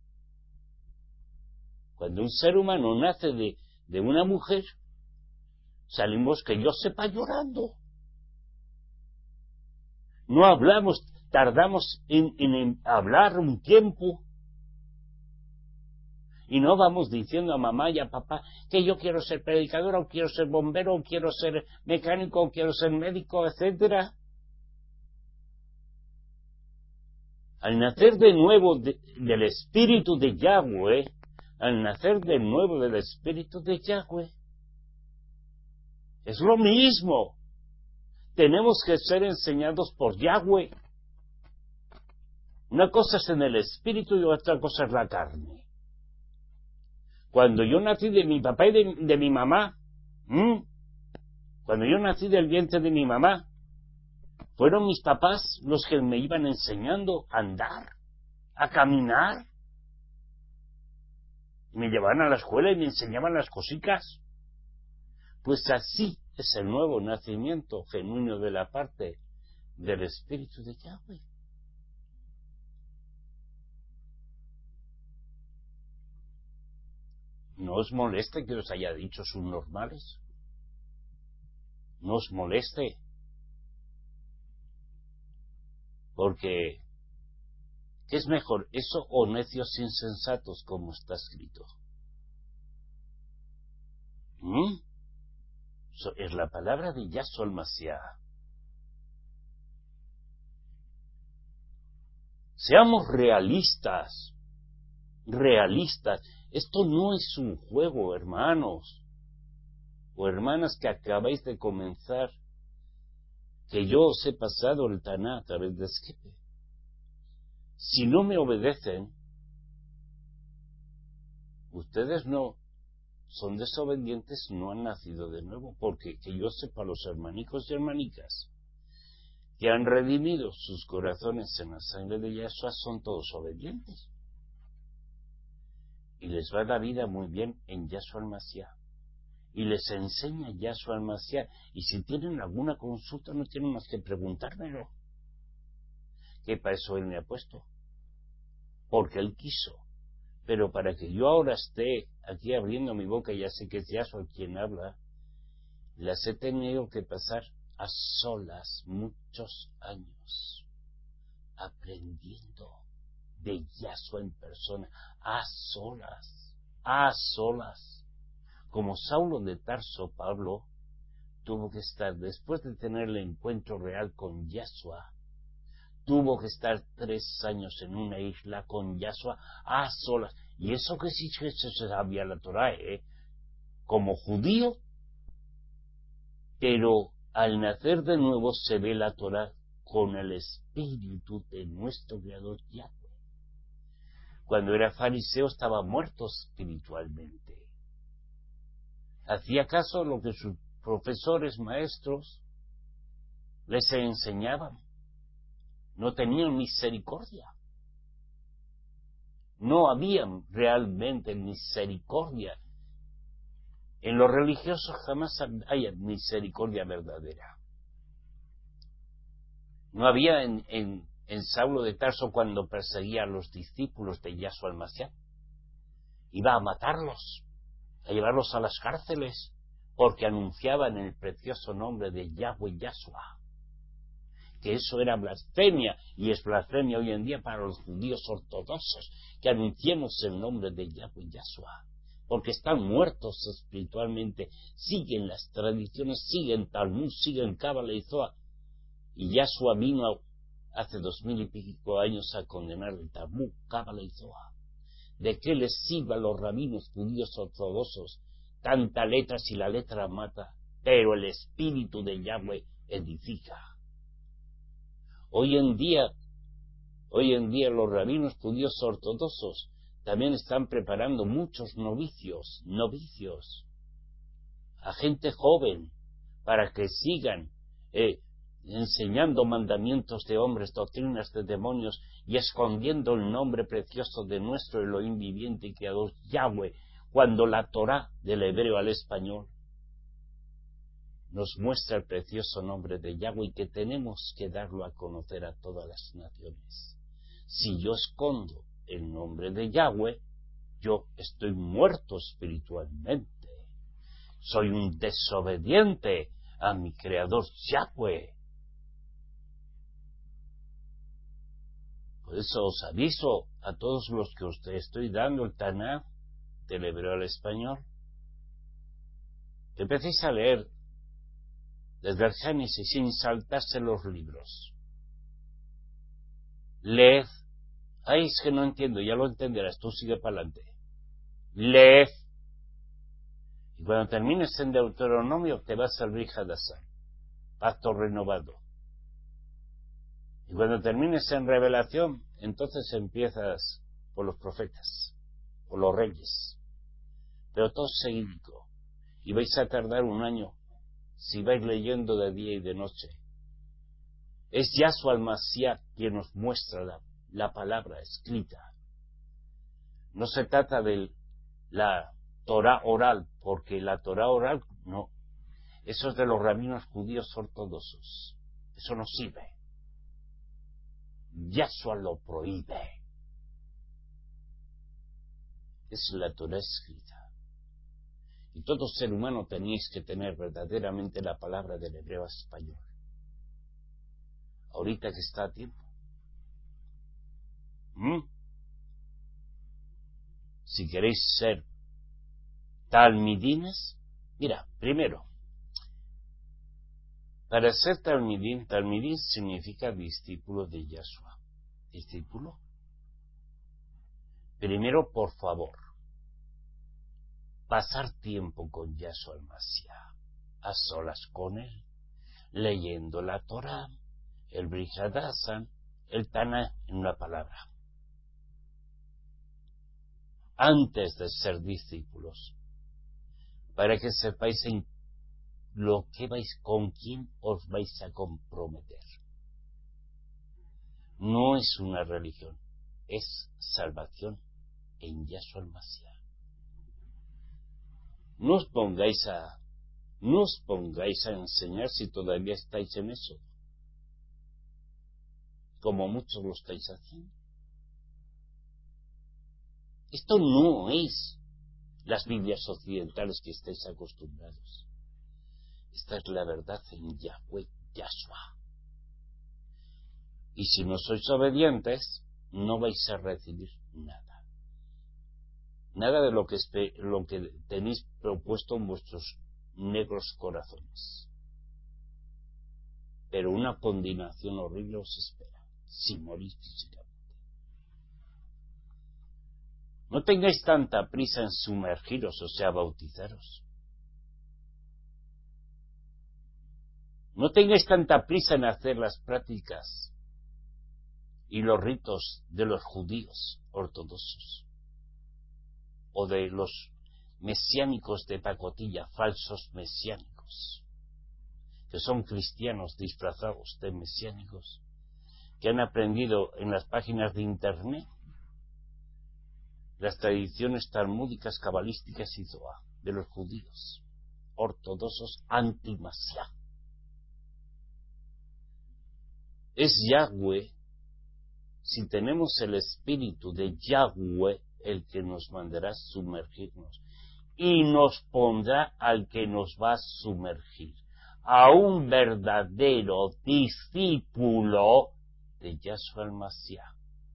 Cuando un ser humano nace de, de una mujer, salimos que yo sepa llorando. No hablamos, tardamos en, en, en hablar un tiempo. Y no vamos diciendo a mamá y a papá que yo quiero ser predicadora, o quiero ser bombero, o quiero ser mecánico, o quiero ser médico, etcétera. Al nacer de nuevo de, del Espíritu de Yahweh, al nacer de nuevo del Espíritu de Yahweh, es lo mismo. Tenemos que ser enseñados por Yahweh. Una cosa es en el Espíritu y otra cosa es la carne. Cuando yo nací de mi papá y de, de mi mamá, ¿m? cuando yo nací del vientre de mi mamá, fueron mis papás los que me iban enseñando a andar, a caminar. Me llevaban a la escuela y me enseñaban las cositas. Pues así es el nuevo nacimiento genuino de la parte del Espíritu de Yahweh. No os moleste que os haya dicho subnormales. No os moleste. Porque, ¿qué es mejor, eso o necios insensatos, como está escrito? ¿Mm? Eso es la palabra de Yahshua el Mashiach. Seamos realistas. Realistas. Esto no es un juego, hermanos o hermanas que acabáis de comenzar, que yo os he pasado el Taná a través de Esquipe. Si no me obedecen, ustedes no son desobedientes, no han nacido de nuevo, porque que yo sepa, los hermanicos y hermanicas que han redimido sus corazones en la sangre de Yahshua son todos obedientes. Y les va la vida muy bien en Yahshua el Mashiach. Y les enseña Yahshua el Mashiach. Y si tienen alguna consulta, no tienen más que preguntármelo. Que para eso Él me ha puesto. Porque Él quiso. Pero para que yo ahora esté aquí abriendo mi boca, ya sé que es Yahshua quien habla, las he tenido que pasar a solas muchos años, aprendiendo de Yahshua en persona, a solas, a solas. Como Saulo de Tarso, Pablo tuvo que estar, después de tener el encuentro real con Yahshua, tuvo que estar tres años en una isla con Yahshua a solas. Y eso que sí que se sabía la Torah, ¿eh? Como judío, pero al nacer de nuevo se ve la Torah con el espíritu de nuestro Creador Yahweh. Cuando era fariseo estaba muerto espiritualmente. Hacía caso a lo que sus profesores, maestros, les enseñaban. No tenían misericordia. No había realmente misericordia. En los religiosos jamás hay misericordia verdadera. No había en, en, en Saulo de Tarso cuando perseguía a los discípulos de Yahshua el Mashiach. Iba a matarlos, a llevarlos a las cárceles, porque anunciaban el precioso nombre de Yahweh Yahshua. Que eso era blasfemia, y es blasfemia hoy en día para los judíos ortodoxos, que anunciemos el nombre de Yahweh Yahshua, porque están muertos espiritualmente, siguen las tradiciones, siguen Talmud, siguen Cábala y Zohar, y Yahshua vino hace dos mil y pico años a condenar el Talmud, Cábala y Zohar. ¿De qué les sirve a los rabinos judíos ortodoxos tanta letra si la letra mata, pero el espíritu de Yahweh edifica? Hoy en día, hoy en día los rabinos judíos ortodoxos también están preparando muchos novicios, novicios, a gente joven, para que sigan eh, enseñando mandamientos de hombres, doctrinas de demonios, y escondiendo el nombre precioso de nuestro Elohim viviente y creador Yahweh, cuando la Torá del hebreo al español nos muestra el precioso nombre de Yahweh y que tenemos que darlo a conocer a todas las naciones. Si yo escondo el nombre de Yahweh, yo estoy muerto espiritualmente. Soy un desobediente a mi creador Yahweh. Por eso os aviso a todos los que os estoy dando el Tanaj del hebreo al español, que empecéis a leer desde el Génesis sin saltarse los libros. Leed. Ay, es que no entiendo, ya lo entenderás, tú sigue para adelante. Leed. Y cuando termines en Deuteronomio te vas al Brit Hadashah, pacto renovado. Y cuando termines en Revelación, entonces empiezas por los profetas, por los reyes. Pero todo seguido. Y vais a tardar un año si vais leyendo de día y de noche. Es Yahshua el Mashiach quien nos muestra la, la palabra escrita. No se trata de la Torah oral, porque la Torah oral, no. Eso es de los rabinos judíos ortodoxos. Eso no sirve. Yahshua lo prohíbe. Es la Torah escrita. Y todo ser humano tenéis que tener verdaderamente la palabra del hebreo a español. Ahorita que está a tiempo. ¿Mm? Si queréis ser talmidines, mira, primero, para ser talmidín, talmidín significa discípulo de Yahshua. ¿Discípulo? Primero, por favor, pasar tiempo con Yahshua el Mashiach, a solas con él, leyendo la Torah, el Brit Hadashah, el Tanaj en una palabra. Antes de ser discípulos, para que sepáis en lo que vais, con quién os vais a comprometer. No es una religión, es salvación en Yahshua el Mashiach. No os pongáis a, no os pongáis a enseñar si todavía estáis en eso, como muchos lo estáis haciendo. Esto no es las Biblias occidentales que estáis acostumbrados. Esta es la verdad en Yahweh, Yahshua. Y si no sois obedientes, no vais a recibir nada. Nada de lo que, lo que tenéis propuesto en vuestros negros corazones. Pero una condenación horrible os espera, si morís físicamente. No tengáis tanta prisa en sumergiros, o sea, bautizaros. No tengáis tanta prisa en hacer las prácticas y los ritos de los judíos ortodoxos o de los mesiánicos de pacotilla, falsos mesiánicos, que son cristianos disfrazados de mesiánicos, que han aprendido en las páginas de internet las tradiciones talmúdicas, cabalísticas y zoá de los judíos ortodoxos anti-Mashiach. Es Yahweh, si tenemos el espíritu de Yahweh, el que nos mandará sumergirnos y nos pondrá al que nos va a sumergir, a un verdadero discípulo de Yahshua el Mashiach.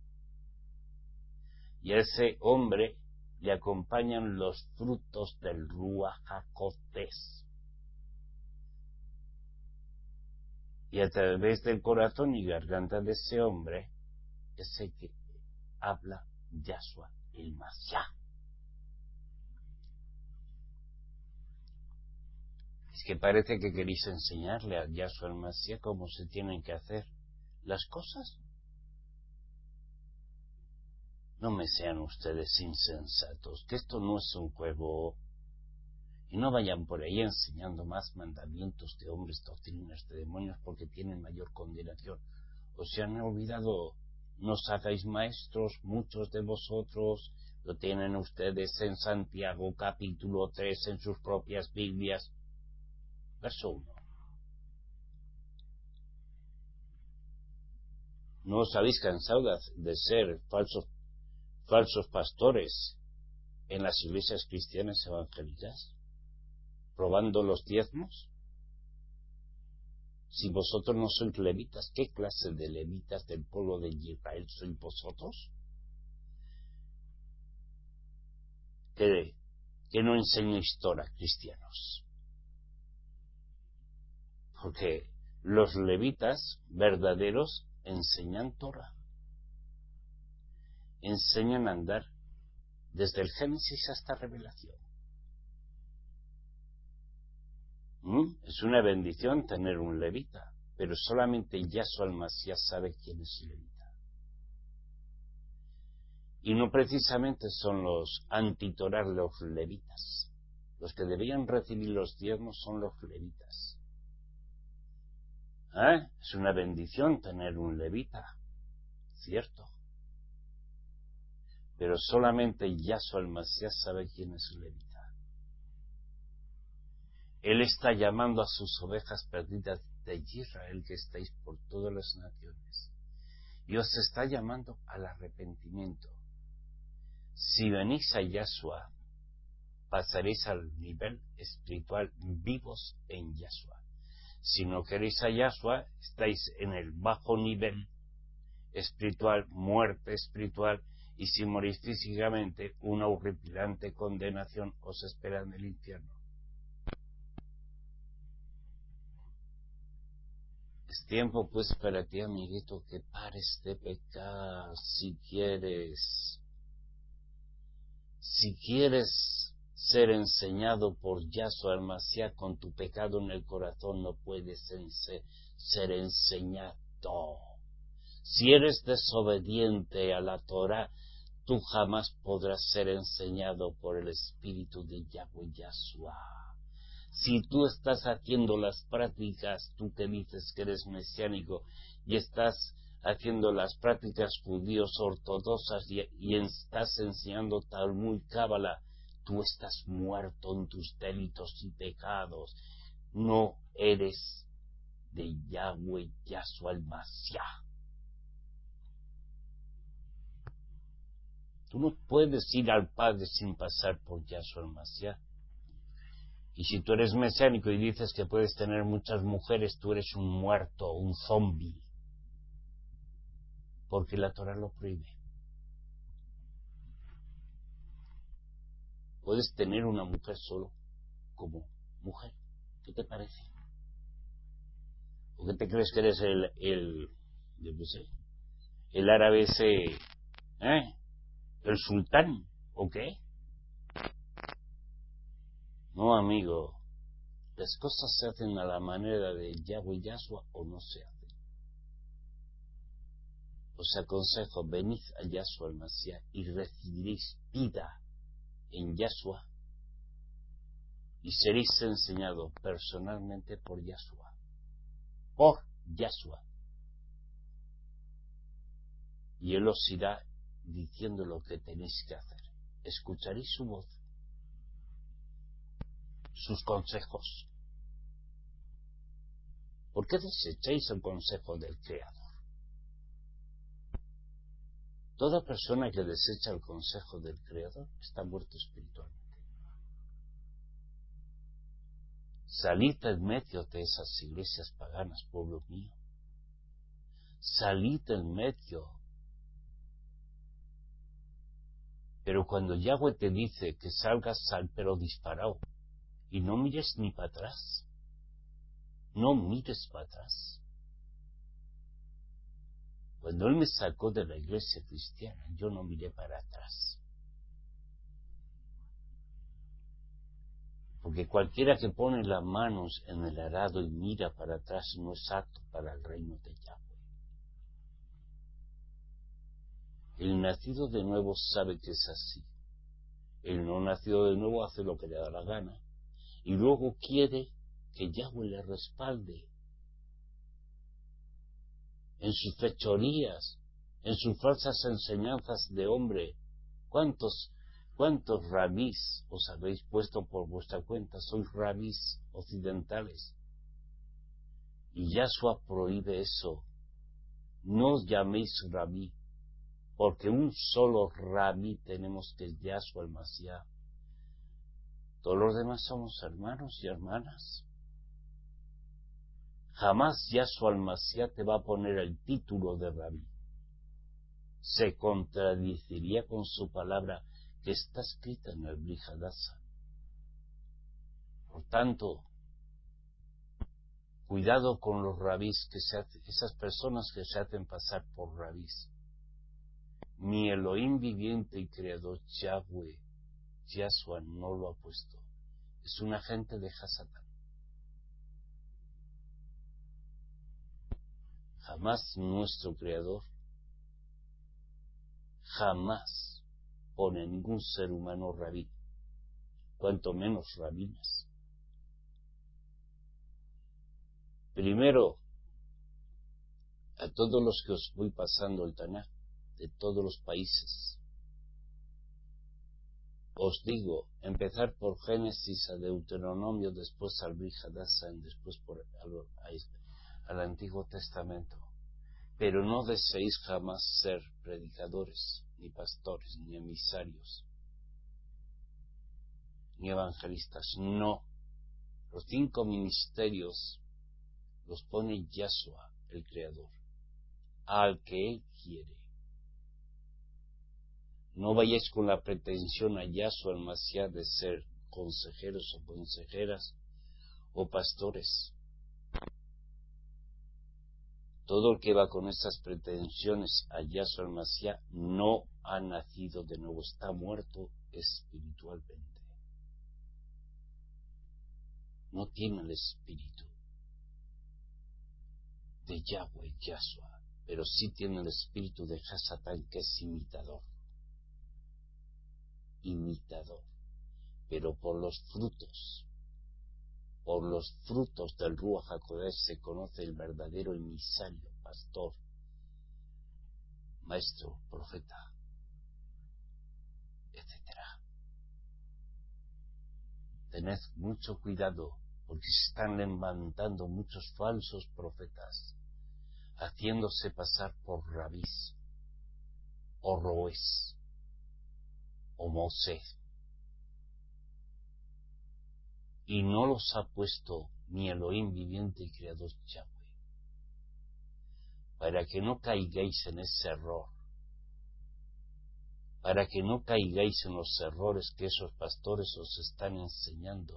Y a ese hombre le acompañan los frutos del Ruach HaKodesh. Y a través del corazón y garganta de ese hombre, ese que habla Yahshua el Mashiach. Es que parece que queréis enseñarle a Yahshua el Mashiach cómo se tienen que hacer las cosas. No me sean ustedes insensatos, que esto no es un juego. Y no vayan por ahí enseñando más mandamientos de hombres, doctrinas de demonios, porque tienen mayor condenación. O se han olvidado, no os hagáis maestros, muchos de vosotros lo tienen ustedes en Santiago capítulo tres, en sus propias Biblias. Verso uno. ¿No os habéis cansado de ser falsos, falsos pastores en las iglesias cristianas evangélicas, robando los diezmos? Si vosotros no sois levitas, ¿qué clase de levitas del pueblo de Israel sois vosotros? Que, que no enseñéis Torah, cristianos. Porque los levitas verdaderos enseñan Torah. Enseñan a andar desde el Génesis hasta Revelación. ¿Mm? Es una bendición tener un levita, pero solamente Yahshua el Masías sabe quién es levita. Y no precisamente son los antitorah los levitas. Los que debían recibir los diezmos son los levitas. ¿Eh? Es una bendición tener un levita, cierto. Pero solamente Yahshua el Masías sabe quién es levita. Él está llamando a sus ovejas perdidas de Israel, que estáis por todas las naciones. Y os está llamando al arrepentimiento. Si venís a Yahshua, pasaréis al nivel espiritual vivos en Yahshua. Si no queréis a Yahshua, estáis en el bajo nivel espiritual, muerte espiritual, y si morís físicamente, una horripilante condenación os espera en el infierno. Es tiempo pues para ti, amiguito, que pares de pecar si quieres. Si quieres ser enseñado por Yahshua el Masías, con tu pecado en el corazón no puedes ser enseñado. Si eres desobediente a la Torah, tú jamás podrás ser enseñado por el Espíritu de Yahweh Yahshua. Si tú estás haciendo las prácticas, tú que dices que eres mesiánico, y estás haciendo las prácticas judíos ortodoxas y, y estás enseñando Talmud Cábala, tú estás muerto en tus delitos y pecados. No eres de Yahweh Yahshua el Masías. Tú no puedes ir al Padre sin pasar por Yahshua el Masías. Y si tú eres mesiánico y dices que puedes tener muchas mujeres, tú eres un muerto, un zombie. Porque la Torah lo prohíbe. Puedes tener una mujer solo como mujer. ¿Qué te parece? ¿O qué te crees que eres el, el, yo qué sé, el árabe ese, ¿eh? ¿El sultán? ¿O qué? No, amigo. Las cosas se hacen a la manera de Yahweh Yahshua o no se hacen. Os aconsejo, venid a Yahshua el Masías y recibiréis vida en Yahshua y seréis enseñados personalmente por Yahshua. Por Yahshua. Y Él os irá diciendo lo que tenéis que hacer. Escucharéis su voz, sus consejos. ¿Por qué desecháis el consejo del Creador? Toda persona que desecha el consejo del Creador está muerto espiritualmente. Salid en medio de esas iglesias paganas, pueblo mío. Salid en medio. Pero cuando Yahweh te dice que salgas, sal, pero disparado. Y no mires ni para atrás. No mires para atrás. Cuando Él me sacó de la iglesia cristiana, yo no miré para atrás. Porque cualquiera que pone las manos en el arado y mira para atrás no es apto para el reino de Yahweh. El nacido de nuevo sabe que es así. El no nacido de nuevo hace lo que le da la gana. Y luego quiere que Yahweh le respalde en sus fechorías, en sus falsas enseñanzas de hombre. ¿Cuántos, cuántos rabís os habéis puesto por vuestra cuenta? Sois rabís occidentales. Y Yahshua prohíbe eso. No os llaméis rabí, porque un solo rabí tenemos, que es Yahshua el Mashiach. Todos los demás somos hermanos y hermanas. Jamás Yahshua el Mashiach te va a poner el título de rabí. Se contradiciría con su palabra que está escrita en el Brit Hadashah. Por tanto, cuidado con los rabís, que se hace, esas personas que se hacen pasar por rabís. Mi Elohim viviente y creador Yahweh, Yahshua no lo ha puesto. Es un agente de Hasatán. Jamás nuestro creador, jamás pone ningún ser humano rabí, cuanto menos rabinas. Primero, a todos los que os voy pasando el Tanaj, de todos los países, os digo, empezar por Génesis a Deuteronomio, después al Brit Hadashah, después por al, al Antiguo Testamento. Pero no deseéis jamás ser predicadores, ni pastores, ni emisarios, ni evangelistas. No. Los cinco ministerios los pone Yahshua, el Creador, al que Él quiere. No vayáis con la pretensión a Yahshua el Mashiach de ser consejeros o consejeras o pastores. Todo el que va con esas pretensiones a Yahshua el Mashiach no ha nacido de nuevo, está muerto espiritualmente. No tiene el espíritu de Yahweh, Yahshua, pero sí tiene el espíritu de Hasatán, que es imitador. Imitador. Pero por los frutos, por los frutos del Ruach HaKodesh se conoce el verdadero emisario, pastor, maestro, profeta, etcétera. Tened mucho cuidado, porque se están levantando muchos falsos profetas, haciéndose pasar por rabís, o roes, o Mosés. Y no los ha puesto mi Elohim viviente y creador Yahweh, para que no caigáis en ese error, para que no caigáis en los errores que esos pastores os están enseñando.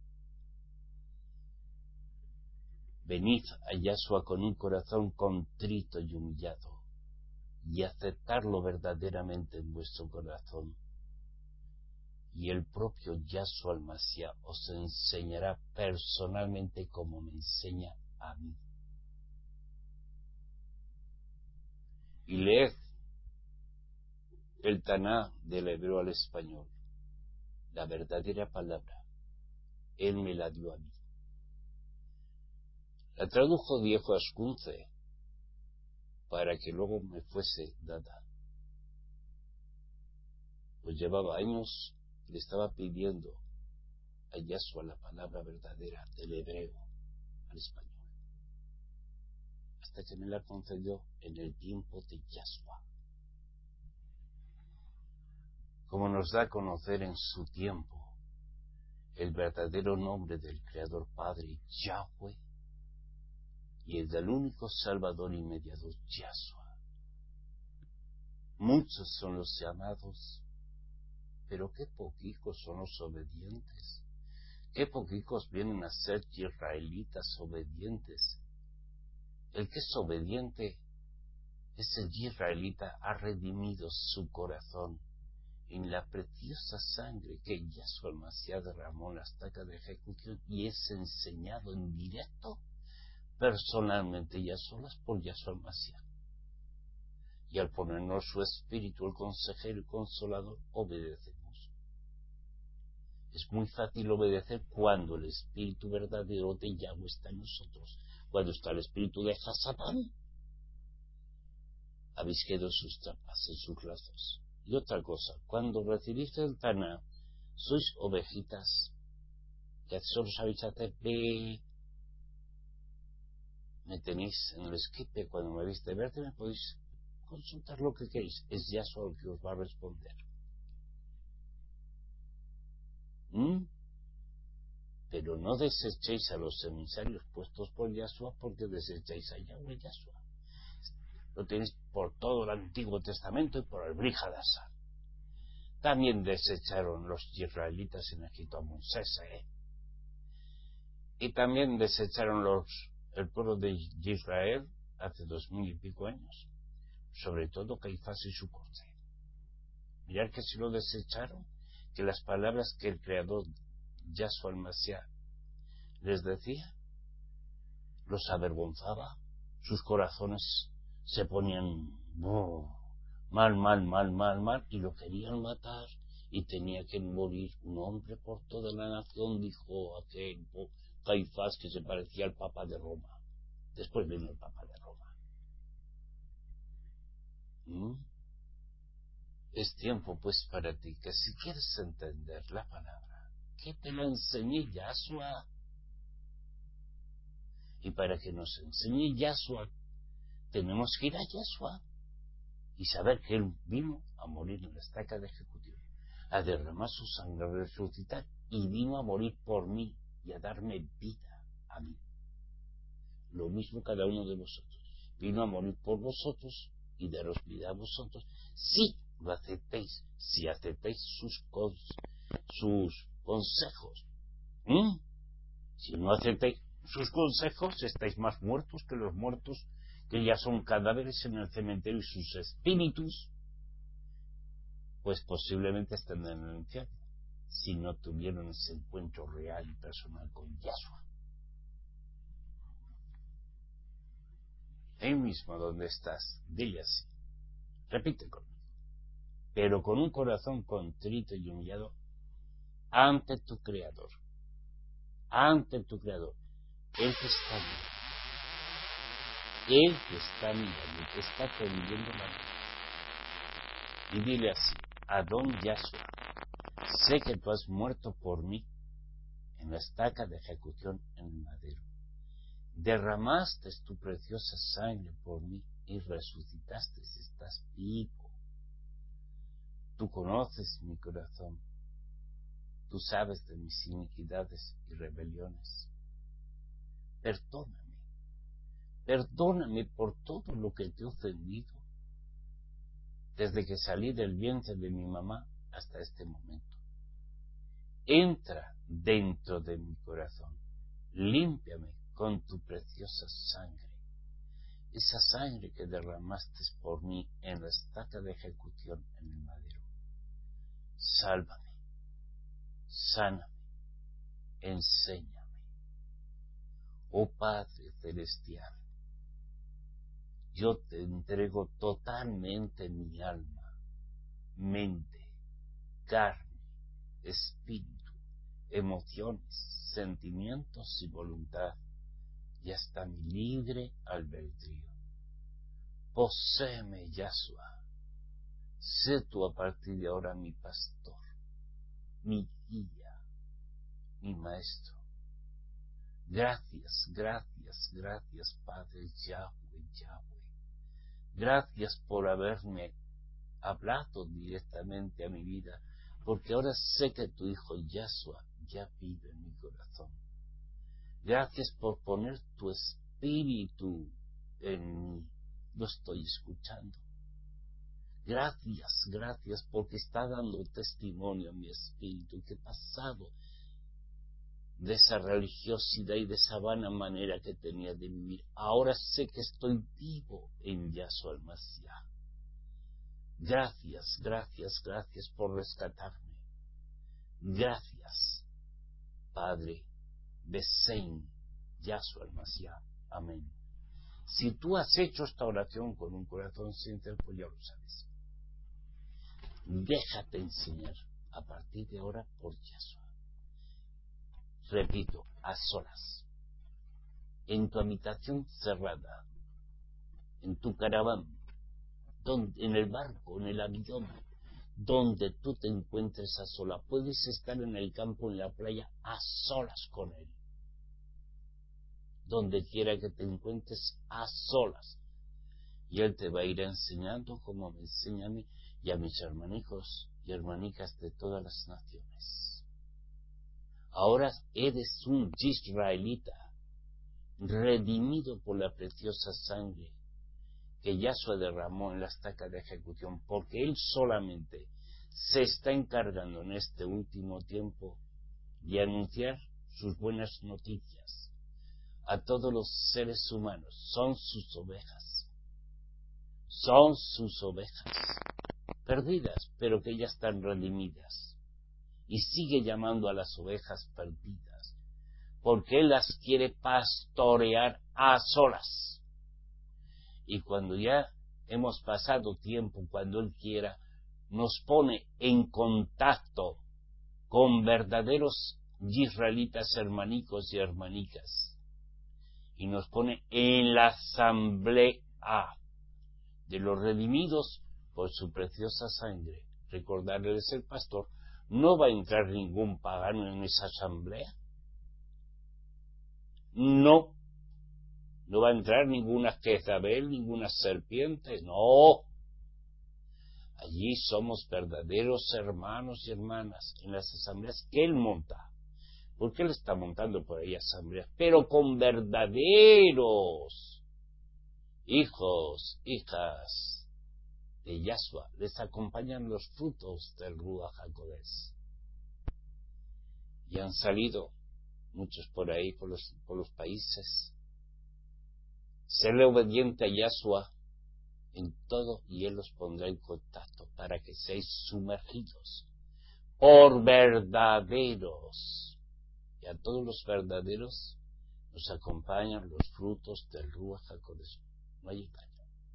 Venid a Yahshua con un corazón contrito y humillado, y aceptarlo verdaderamente en vuestro corazón. Y el propio Yahshua el Mashiach os enseñará personalmente como me enseña a mí. Y leed el Taná del hebreo al español, la verdadera palabra. Él me la dio a mí. La tradujo Diego Ascunce para que luego me fuese dada. Pues llevaba años y le estaba pidiendo a Yahshua la palabra verdadera del hebreo al español, hasta que me la concedió en el tiempo de Yahshua, como nos da a conocer en su tiempo el verdadero nombre del Creador Padre, Yahweh, y el del único Salvador y Mediador, Yahshua. Muchos son los llamados, pero qué poquicos son los obedientes. Qué poquicos vienen a ser israelitas obedientes. El que es obediente, ese israelita ha redimido su corazón en la preciosa sangre que Yahshua el Mashiach derramó en la estaca de ejecución, y es enseñado en directo, personalmente y a solas, por Yahshua el Mashiach. Y al ponernos su Espíritu, el consejero y consolador, obedecemos. Es muy fácil obedecer cuando el Espíritu verdadero de Yahweh está en nosotros. Cuando está el Espíritu de Hasatán, habéis quedado sus trampas, en sus lazos. Y otra cosa, cuando recibiste el Taná, sois ovejitas, que solo sabéis hacer be. Me tenéis en el esquipe, cuando me veis de verde, me podéis consultar lo que queréis. Es Yahshua el que os va a responder. ¿Mm? Pero no desechéis a los emisarios puestos por Yahshua, porque desecháis a Yahweh Yahshua. Lo tenéis por todo el Antiguo Testamento y por el Brit Hadashah. También desecharon los israelitas en Egipto a Moisés, ¿eh? Y también desecharon los, el pueblo de Israel hace dos mil y pico años, sobre todo Caifás y su corte. Mirad que si lo desecharon, que las palabras que el Creador Yahshua el Mashiach les decía, los avergonzaba, sus corazones se ponían oh, mal, mal, mal, mal, mal, y lo querían matar, y tenía que morir un hombre por toda la nación, dijo aquel Caifás que se parecía al Papa de Roma. Después vino el Papa de Roma. ¿Mm? Es tiempo pues para ti que si quieres entender la palabra, que te lo enseñe Yahshua. Y para que nos enseñe Yahshua, tenemos que ir a Yahshua y saber que Él vino a morir en la estaca de ejecución, a derramar su sangre, a resucitar, y vino a morir por mí y a darme vida a mí. Lo mismo cada uno de vosotros. Vino a morir por vosotros y daros vida a vosotros, si lo aceptéis, si aceptáis sus, cons sus consejos. ¿Mm? Si no aceptáis sus consejos, estáis más muertos que los muertos que ya son cadáveres en el cementerio, y sus espíritus pues posiblemente estén en el infierno si no tuvieron ese encuentro real y personal con Yahshua. Ahí mismo donde estás, dile así, repite conmigo, pero con un corazón contrito y humillado ante tu Creador, ante tu Creador, Él que está mirando, Él que está mirando, Él que está tendiendo la mano. Y dile así, Adón Yahshua, sé que tú has muerto por mí en la estaca de ejecución en el madero. Derramaste tu preciosa sangre por mí y resucitaste, estás vivo. Tú conoces mi corazón, tú sabes de mis iniquidades y rebeliones. Perdóname, perdóname por todo lo que te he ofendido, desde que salí del vientre de mi mamá hasta este momento. Entra dentro de mi corazón, límpiame con tu preciosa sangre, esa sangre que derramaste por mí en la estaca de ejecución en el madero. Sálvame, sáname, enséñame. Oh Padre Celestial, yo te entrego totalmente mi alma, mente, carne, espíritu, emociones, sentimientos y voluntad, y hasta mi libre albedrío. Poséeme, Yahshua, sé tú a partir de ahora mi pastor, mi guía, mi maestro. Gracias, gracias, gracias, Padre Yahweh, Yahweh. Gracias por haberme hablado directamente a mi vida, porque ahora sé que tu Hijo Yahshua ya vive en mi corazón. Gracias por poner tu espíritu en mí. Lo estoy escuchando. Gracias, gracias, porque está dando testimonio a mi espíritu que he pasado de esa religiosidad y de esa vana manera que tenía de vivir. Ahora sé que estoy vivo en Yahshua el Mashiach. Gracias, gracias, gracias por rescatarme. Gracias, Padre, Besein, Yahshua el Mashiach. Amén. Si tú has hecho esta oración con un corazón sincero, pues ya lo sabes. Déjate enseñar a partir de ahora por Yahshua. Repito, a solas, en tu habitación cerrada, en tu caravana, donde, en el barco, en el avión, donde tú te encuentres a solas. Puedes estar en el campo, en la playa, a solas con Él. Donde quiera que te encuentres, a solas. Y Él te va a ir enseñando como me enseña a mí y a mis hermanicos y hermanicas de todas las naciones. Ahora eres un israelita, redimido por la preciosa sangre que Yahshua derramó en la estaca de ejecución, porque Él solamente se está encargando en este último tiempo de anunciar sus buenas noticias a todos los seres humanos. Son sus ovejas, son sus ovejas, perdidas, pero que ya están redimidas. Y sigue llamando a las ovejas perdidas, porque Él las quiere pastorear a solas. Y cuando ya hemos pasado tiempo, cuando Él quiera, nos pone en contacto con verdaderos israelitas, hermanicos y hermanicas, y nos pone en la asamblea de los redimidos por su preciosa sangre. Recordarles el pastor, no va a entrar ningún pagano en esa asamblea. No, no va a entrar ninguna Jezabel, ninguna serpiente, no. Allí somos verdaderos hermanos y hermanas en las asambleas que Él monta. Porque Él está montando por ahí asambleas, pero con verdaderos hijos, hijas de Yahshua. Les acompañan los frutos del Ruach HaKodesh. Y han salido muchos por ahí, por los, por los países. Serle obediente a Yahshua en todo y Él los pondrá en contacto para que seáis sumergidos por verdaderos. Y a todos los verdaderos nos acompañan los frutos del Ruach HaKodesh. No hay engaño.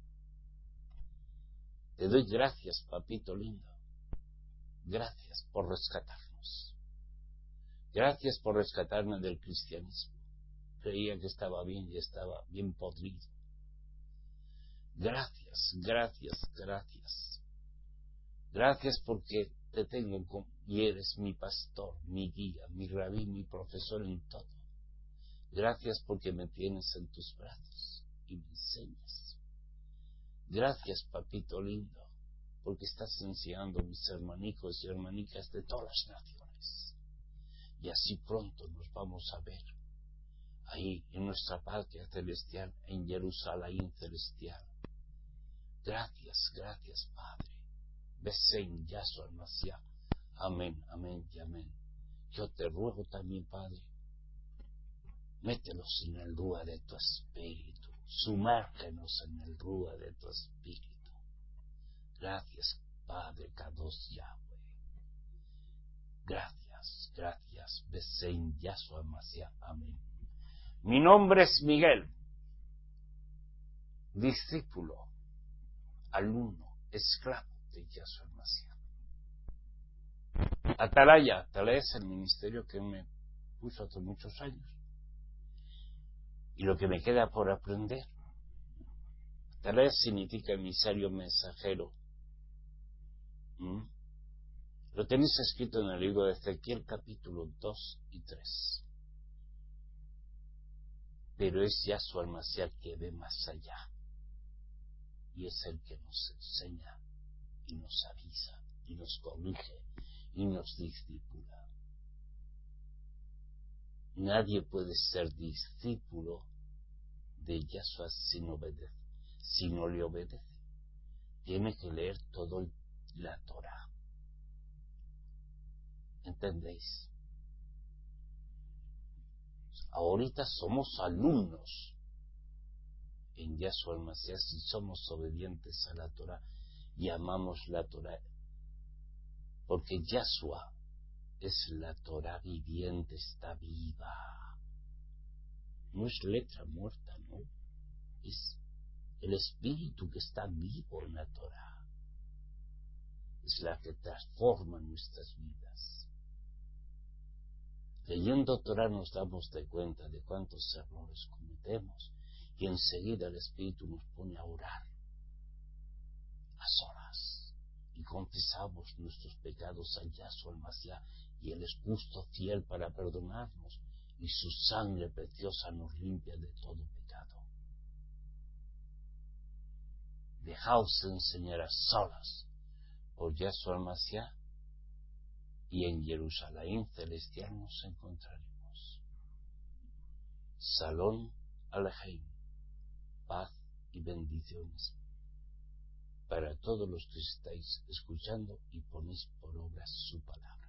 Te doy gracias, papito lindo. Gracias por rescatarnos. Gracias por rescatarme del cristianismo. Creía que estaba bien y estaba bien podrido. Gracias, gracias, gracias. Gracias porque te tengo como, y eres mi pastor, mi guía, mi rabí, mi profesor en todo. Gracias porque me tienes en tus brazos y me enseñas. Gracias, papito lindo, porque estás enseñando a mis hermanicos y hermanicas de todas las naciones. Y así pronto nos vamos a ver ahí en nuestra patria celestial, en Jerusalén celestial. Gracias, gracias, Padre. Besén Yahshua el Mashiach. Amén, amén y amén. Yo te ruego también, Padre, mételos en el rúa de tu espíritu. Sumérgenos en el rúa de tu espíritu. Gracias, Padre Kadosh Yahweh. Gracias, gracias. Besén Yahshua el Mashiach. Amén. Mi nombre es Miguel, discípulo, alumno, esclavo de Yahshua el Mashiach. Atalaya, Atalaya es el ministerio que me puso hace muchos años. Y lo que me queda por aprender. Atalaya significa emisario mensajero. ¿Mm? Lo tenéis escrito en el libro de Ezequiel capítulo dos y tres. Pero es Yahshua el Mashiach que ve más allá. Y es el que nos enseña y nos avisa y nos corrige y nos discipula. Nadie puede ser discípulo de Yahshua sin obedecer, si no le obedece. Tiene que leer todo la Torah. ¿Entendéis? Ahorita somos alumnos en Yahshua el Mashiach si somos obedientes a la Torah y amamos la Torah. Porque Yahshua es la Torah viviente, está viva. No es letra muerta, ¿no? es el espíritu que está vivo en la Torá. Es la que transforma nuestras vidas. Leyendo Torá nos damos de cuenta de cuántos errores cometemos y enseguida el espíritu nos pone a orar a solas y confesamos nuestros pecados a Yahshua Mashiach, y Él es justo, fiel para perdonarnos, y su sangre preciosa nos limpia de todo pecado. Dejaos enseñar a solas por Yahshua Mashiach, y en Jerusalén celestial nos encontraremos. Salón Alejem, paz y bendiciones para todos los que estáis escuchando y ponéis por obra su palabra.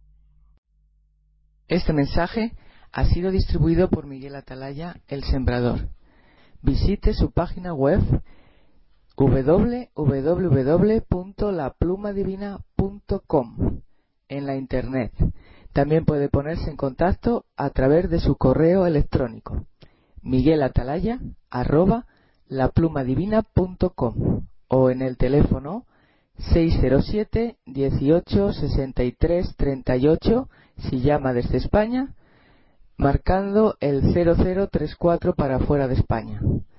Este mensaje ha sido distribuido por Miguel Atalaya, el Sembrador. Visite su página web doble u doble u doble u punto la pluma divina punto com en la internet. También puede ponerse en contacto a través de su correo electrónico miguelatalaya arroba la pluma divina punto com o en el teléfono seis cero siete, dieciocho, sesenta y tres, treinta y ocho si llama desde España, marcando el cero cero tres cuatro para fuera de España.